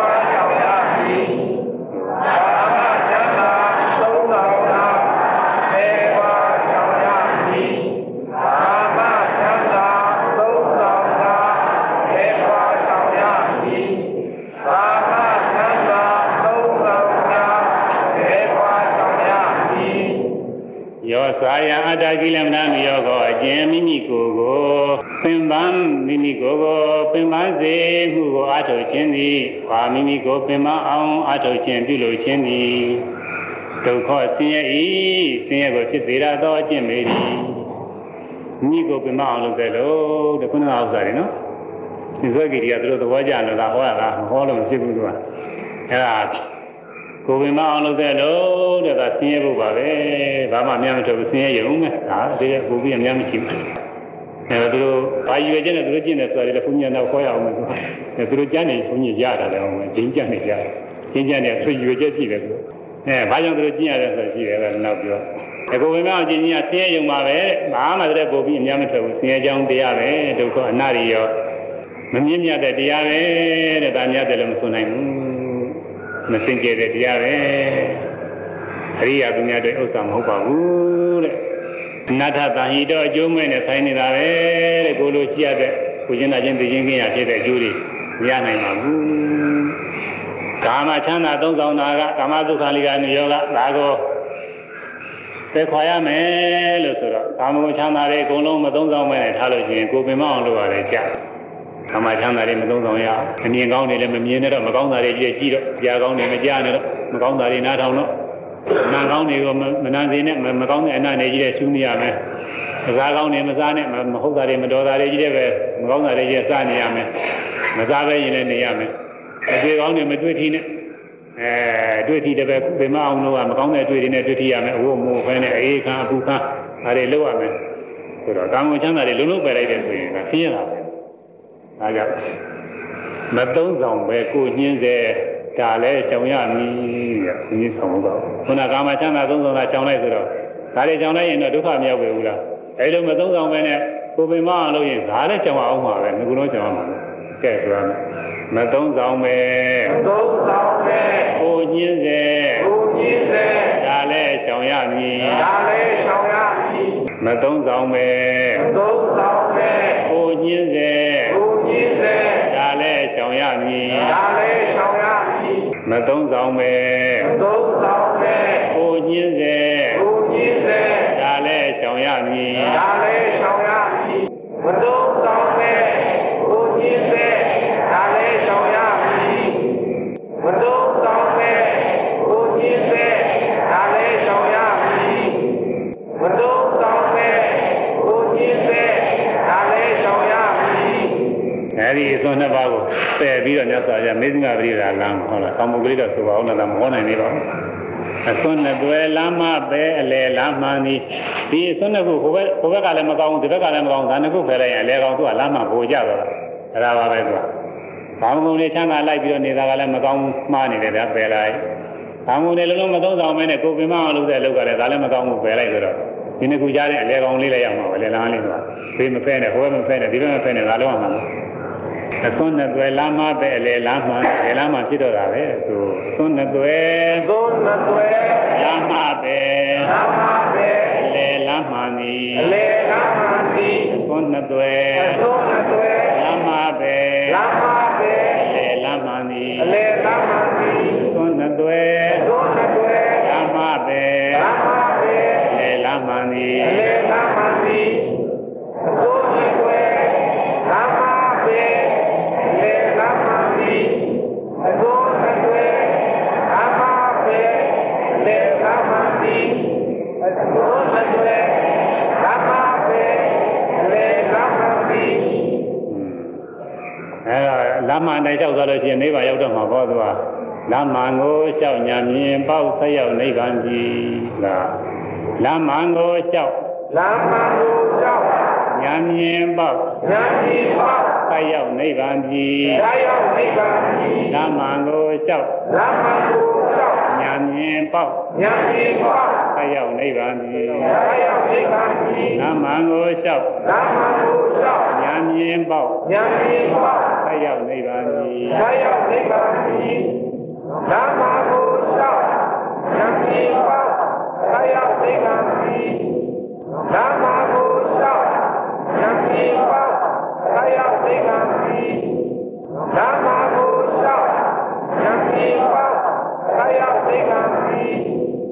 [SPEAKER 1] သာယအတ္တကိလမနာမြေယောကောအကျဉ်မိမိကိုယ်ကိုပင်ပန်းမိမိကိုယ်ကိုပင်ပန်းစေမှုကိုအာထုတ်ခြင်းသည်ဘာမိမိကိုပင်ပန်းအောင်အာထုတ်ခြင်းပြုလို့ခြင်းသည်ဒုက္ခဆင်းရဲ၏ဆင်းရဲကိုဖြစ်စေရသောအကျင့်ပေ၏မိမိကိုပင်ပန်းအောင်လုပ်တယ်လို့တခုနကဥစ္စာတွေနော်ဒီဇောဂီတွေကသူတို့သဘောကျလို့လားဟောရလားဟောလို့မဖြစ်ဘူးသူကအဲ့ဒါကိုယ်ပင်မအောင်လုပ်တဲ့လို့တဲ့ကဆင်းရဲဖို့ပါပဲဘာမှအများမထုတ်ဘူးဆင်းရဲရုံနဲ့ဒါတည်းကိုပြီးအများမရှိဘူးအဲသူတို့ဘာရွယ်ချက်နဲ့သူတို့ကျင့်တယ်ဆိုတာလည်းဘုညာတော့ခေါ်ရအောင်မယ်သူသူတို့ကျမ်းနေဘုညာရတာလည်းအောင်မယ်ဂျင်းကျမ်းနေကြတယ်ဂျင်းကျမ်းနေဆွေရွယ်ချက်ရှိတယ်သူဘာကြောင့်သူတို့ကျင့်ရတယ်ဆိုရှိတယ်ကနောက်ပြောကိုယ်ပင်မအောင်ကျင့်ကြီးကဆင်းရဲရုံပါပဲဘာမှတည်းကိုပြီးအများမထုတ်ဘူးဆင်းရဲကြောင်းတရားပဲဒုက္ခအနာရိယောမမြင့်မြတ်တဲ့တရားပဲတဲ့ဒါများတယ်လို့မဆိုနိုင်ဘူးမစင်ကြယ်တဲ့တရားပဲအရိယာသူများတွေဥစ္စာမဟုတ်ပါဘူးတဲ့အနတ္ထတန်ဟိတောအကျိုးမဲ့နဲ့ဆိုင်နေတာပဲတဲ့ကိုလိုရှိရတဲ့ကိုကျင်နာချင်းသိချင်းခင်ရဖြစ်တဲ့အကျိုးတွေမရနိုင်ပါဘူးကာမချမ်းသာသုံးဆောင်တာကကာမဒုက္ခလိကနေယောကဒါကိုသက်ခွာရမယ်လို့ဆိုတော့ကာမဂုဏ်ချမ်းသာတွေအကုန်လုံးမသုံးဆောင်မဲ့နဲ့ထားလို့ရှိရင်ကိုပင်မအောင်လုပ်ရတယ်ကြာကာမချမ်းသာတွေမသုံးဆောင်ရအမြင်ကောင်းတွေလည်းမမြင်နဲ့တော့မကောင်းတာတွေကြည့်တော့ကြားကောင်းတွေမကြားနဲ့တော့မကောင်းတာတွေနားထောင်တော့နာကောင်းတွေကိုမနာစေနဲ့မကောင်းတဲ့အနာနေကြီးတဲ့ရှုနေရမယ်စားကောင်းနေမစားနဲ့မဟုတ်တာတွေမတော်တာတွေကြီးတဲ့ပဲမကောင်းတာတွေကြီးစားနေရမယ်မစားပဲရင်လည်းနေရမယ်အတွေ့ကောင်းနေမတွေ့ထီနဲ့တွေ့ထီတဲ့ပဲပင်မအောင်လို့ကမကောင်းတဲ့အတွေ့တွေနဲ့တွေ့ထီရမယ်အဝတ်မိုးဖဲနဲ့အေးခါအပူခါဒါတွေလုပ်ရမယ်ဆိုတော့ကာမချမ်းသာတွေလုံးလုံးပယ်လိုက်တယ်ဆိုရင်ကဆင်းရဲတာပဲဒါကြောင့်မသုံးဆောင်ပဲကိုညင်းစေဒါလည်းကြောင်ရမည်တဲ့ဘုရားဆောင်တော့ခုနကာမချမ်းသာသုံးဆောင်တာကြောင်လိုက်ဆိုတော့ဒါတွေကြောင်လိုက်ရင်တော့ဒုက္ခမရောက်ဘူးလားအဲဒီလိုမသုံးဆောင်ပဲနဲ့ကိုပင်မအောင်လို့ရင်ဒါလည်းကြောင်အောင်မှာပဲငကုလုံးကြောင်အောင်မှာကဲဆိုရမယ်မသုံးဆောင်ပဲသုံးဆောင်ပဲကိုညင်းစေဒါလည်းကြောင်ရမည်မသုံးဆောင်ပဲကိုညင်းစေဒါလည်းကြောင်ရမည်မသုံးဆောင်ပဲကိုညင်းစေဒါလည်းကြောင်ရမည်မသုံးဆောင်ပဲကိုညင်းစေဒါလည်းကြောင်ရမည်မသုံးဆောင်ပဲကိုညင်းစေဒါလည်းကြောင်ရမည်မသုံးဆောင်ပဲကိုညင်းစေဒါလည်းကြောင်ရမည်အဲဒီအစွန်းနှစ်ပါးကိုပယ်ပြီးတော့မြတ်စွာဘုရားမေဇိမပရိဒါလမ်းဟုတ်လားကောင်းမှုကလေးတော့ဆိုပါအောင်လားမဟောနိုင်သေးပါဘူးအစွန်းနှစ်တွယ်လမ်းမပဲအလေလမ်းမှန်သည်ဒီအစွန်းနှစ်ခုဟိုဘက်ကလည်းမကောင်းဒီဘက်ကလည်းမကောင်းဒါနှစ်ခုဖယ်လိုက်ရင်အလေကောင်းသူကလမ်းမှန်ပို့ကြတော့အဲ့ဒါပါပဲသူကဘောင်းကုံလေးချမ်းသာလိုက်ပြီးတော့နေတာကလည်းမကောင်းမှားနေတယ်ဗျပယ်လိုက်ဘောင်းကုံလေးလုံးလုံးမသုံးဆောင်မဲနဲ့ကိုပင်မအောင်လုပ်တဲ့အလုပ်ကလည်းဒါလည်းမကောင်းဘူးပယ်လိုက်ဆိုတော့ဒီနှစ်ခုကြားတဲ့အလေကောင်းလေးလည်းရမှာပဲလေလမ်းလေးကဘေးမဖဲနဲ့ဟိုဘက်မဖဲနဲ့ဒီဘက်မဖဲနဲ့ဒါလုံးဝမှာအစွန်းနှစ်တွယ်လမ်းမပဲအလေလမ်းမှန်လေလမ်းမှန်ဖြစ်တော့တာပဲသူအစွန်းနှစ်တွယ်လမ်းမပဲအလေလမ်းမှန်သည်အစွန်းနှစ်တွယ်လမ်းမပဲအလေလမ်းမှန်သည်အစွန်းနှစ်တွယ်လမ်းမပဲအလေလမ်းမှန်သည်အစွန်းနှစ်တွယ်လမ်းမပဲလေလမ်းမှန်သည်အစွန်းနှစ်တွယ်လမ်းမပဲလေလမ်းမှန်သည်အစွန်းနှစ်တွယ်လမ်းမပဲလေလမ်းမှန်သည်အဲလမ်းမှန်တိုင်းလျှောက်သွားလို့ရှိရင်နိဗ္ဗာန်ရောက်တော့မှာပေါ့သူကလမ်းမှန်ကိုလျှောက်ညာမြင်ပေါ့ဆက်ရောက်နိဗ္ဗာန်ကြီးကလမ်းမှန်ကိုလျှောက်ညာမြင်ပေါ့ဆက်ရောက်နိဗ္ဗာန်ကြီးလမ်းမှန်ကိုလျှောက်ညာမြင်ပေါ့ဆက်ရောက်နိဗ္ဗာန်ကြီးလမ်းမှန်ကိုလျှောက်ညာမြင်ပေါ့ဆက်ရောက်နိဗ္ဗာန်ကြီးလမ်းမှန်ကိုလျှောက်ညာမြင်ပေါ့ဆက်ရောက်နိဗ္ဗာန်ကြီးလမ်းမှန်ကိုလျှောက်ညာမြင်ပေါ့ဆက်ရောက်နိဗ္ဗာန်ကြီးလမ်းမှန်ကိုလျှောက်ညာမြင်ပေါ့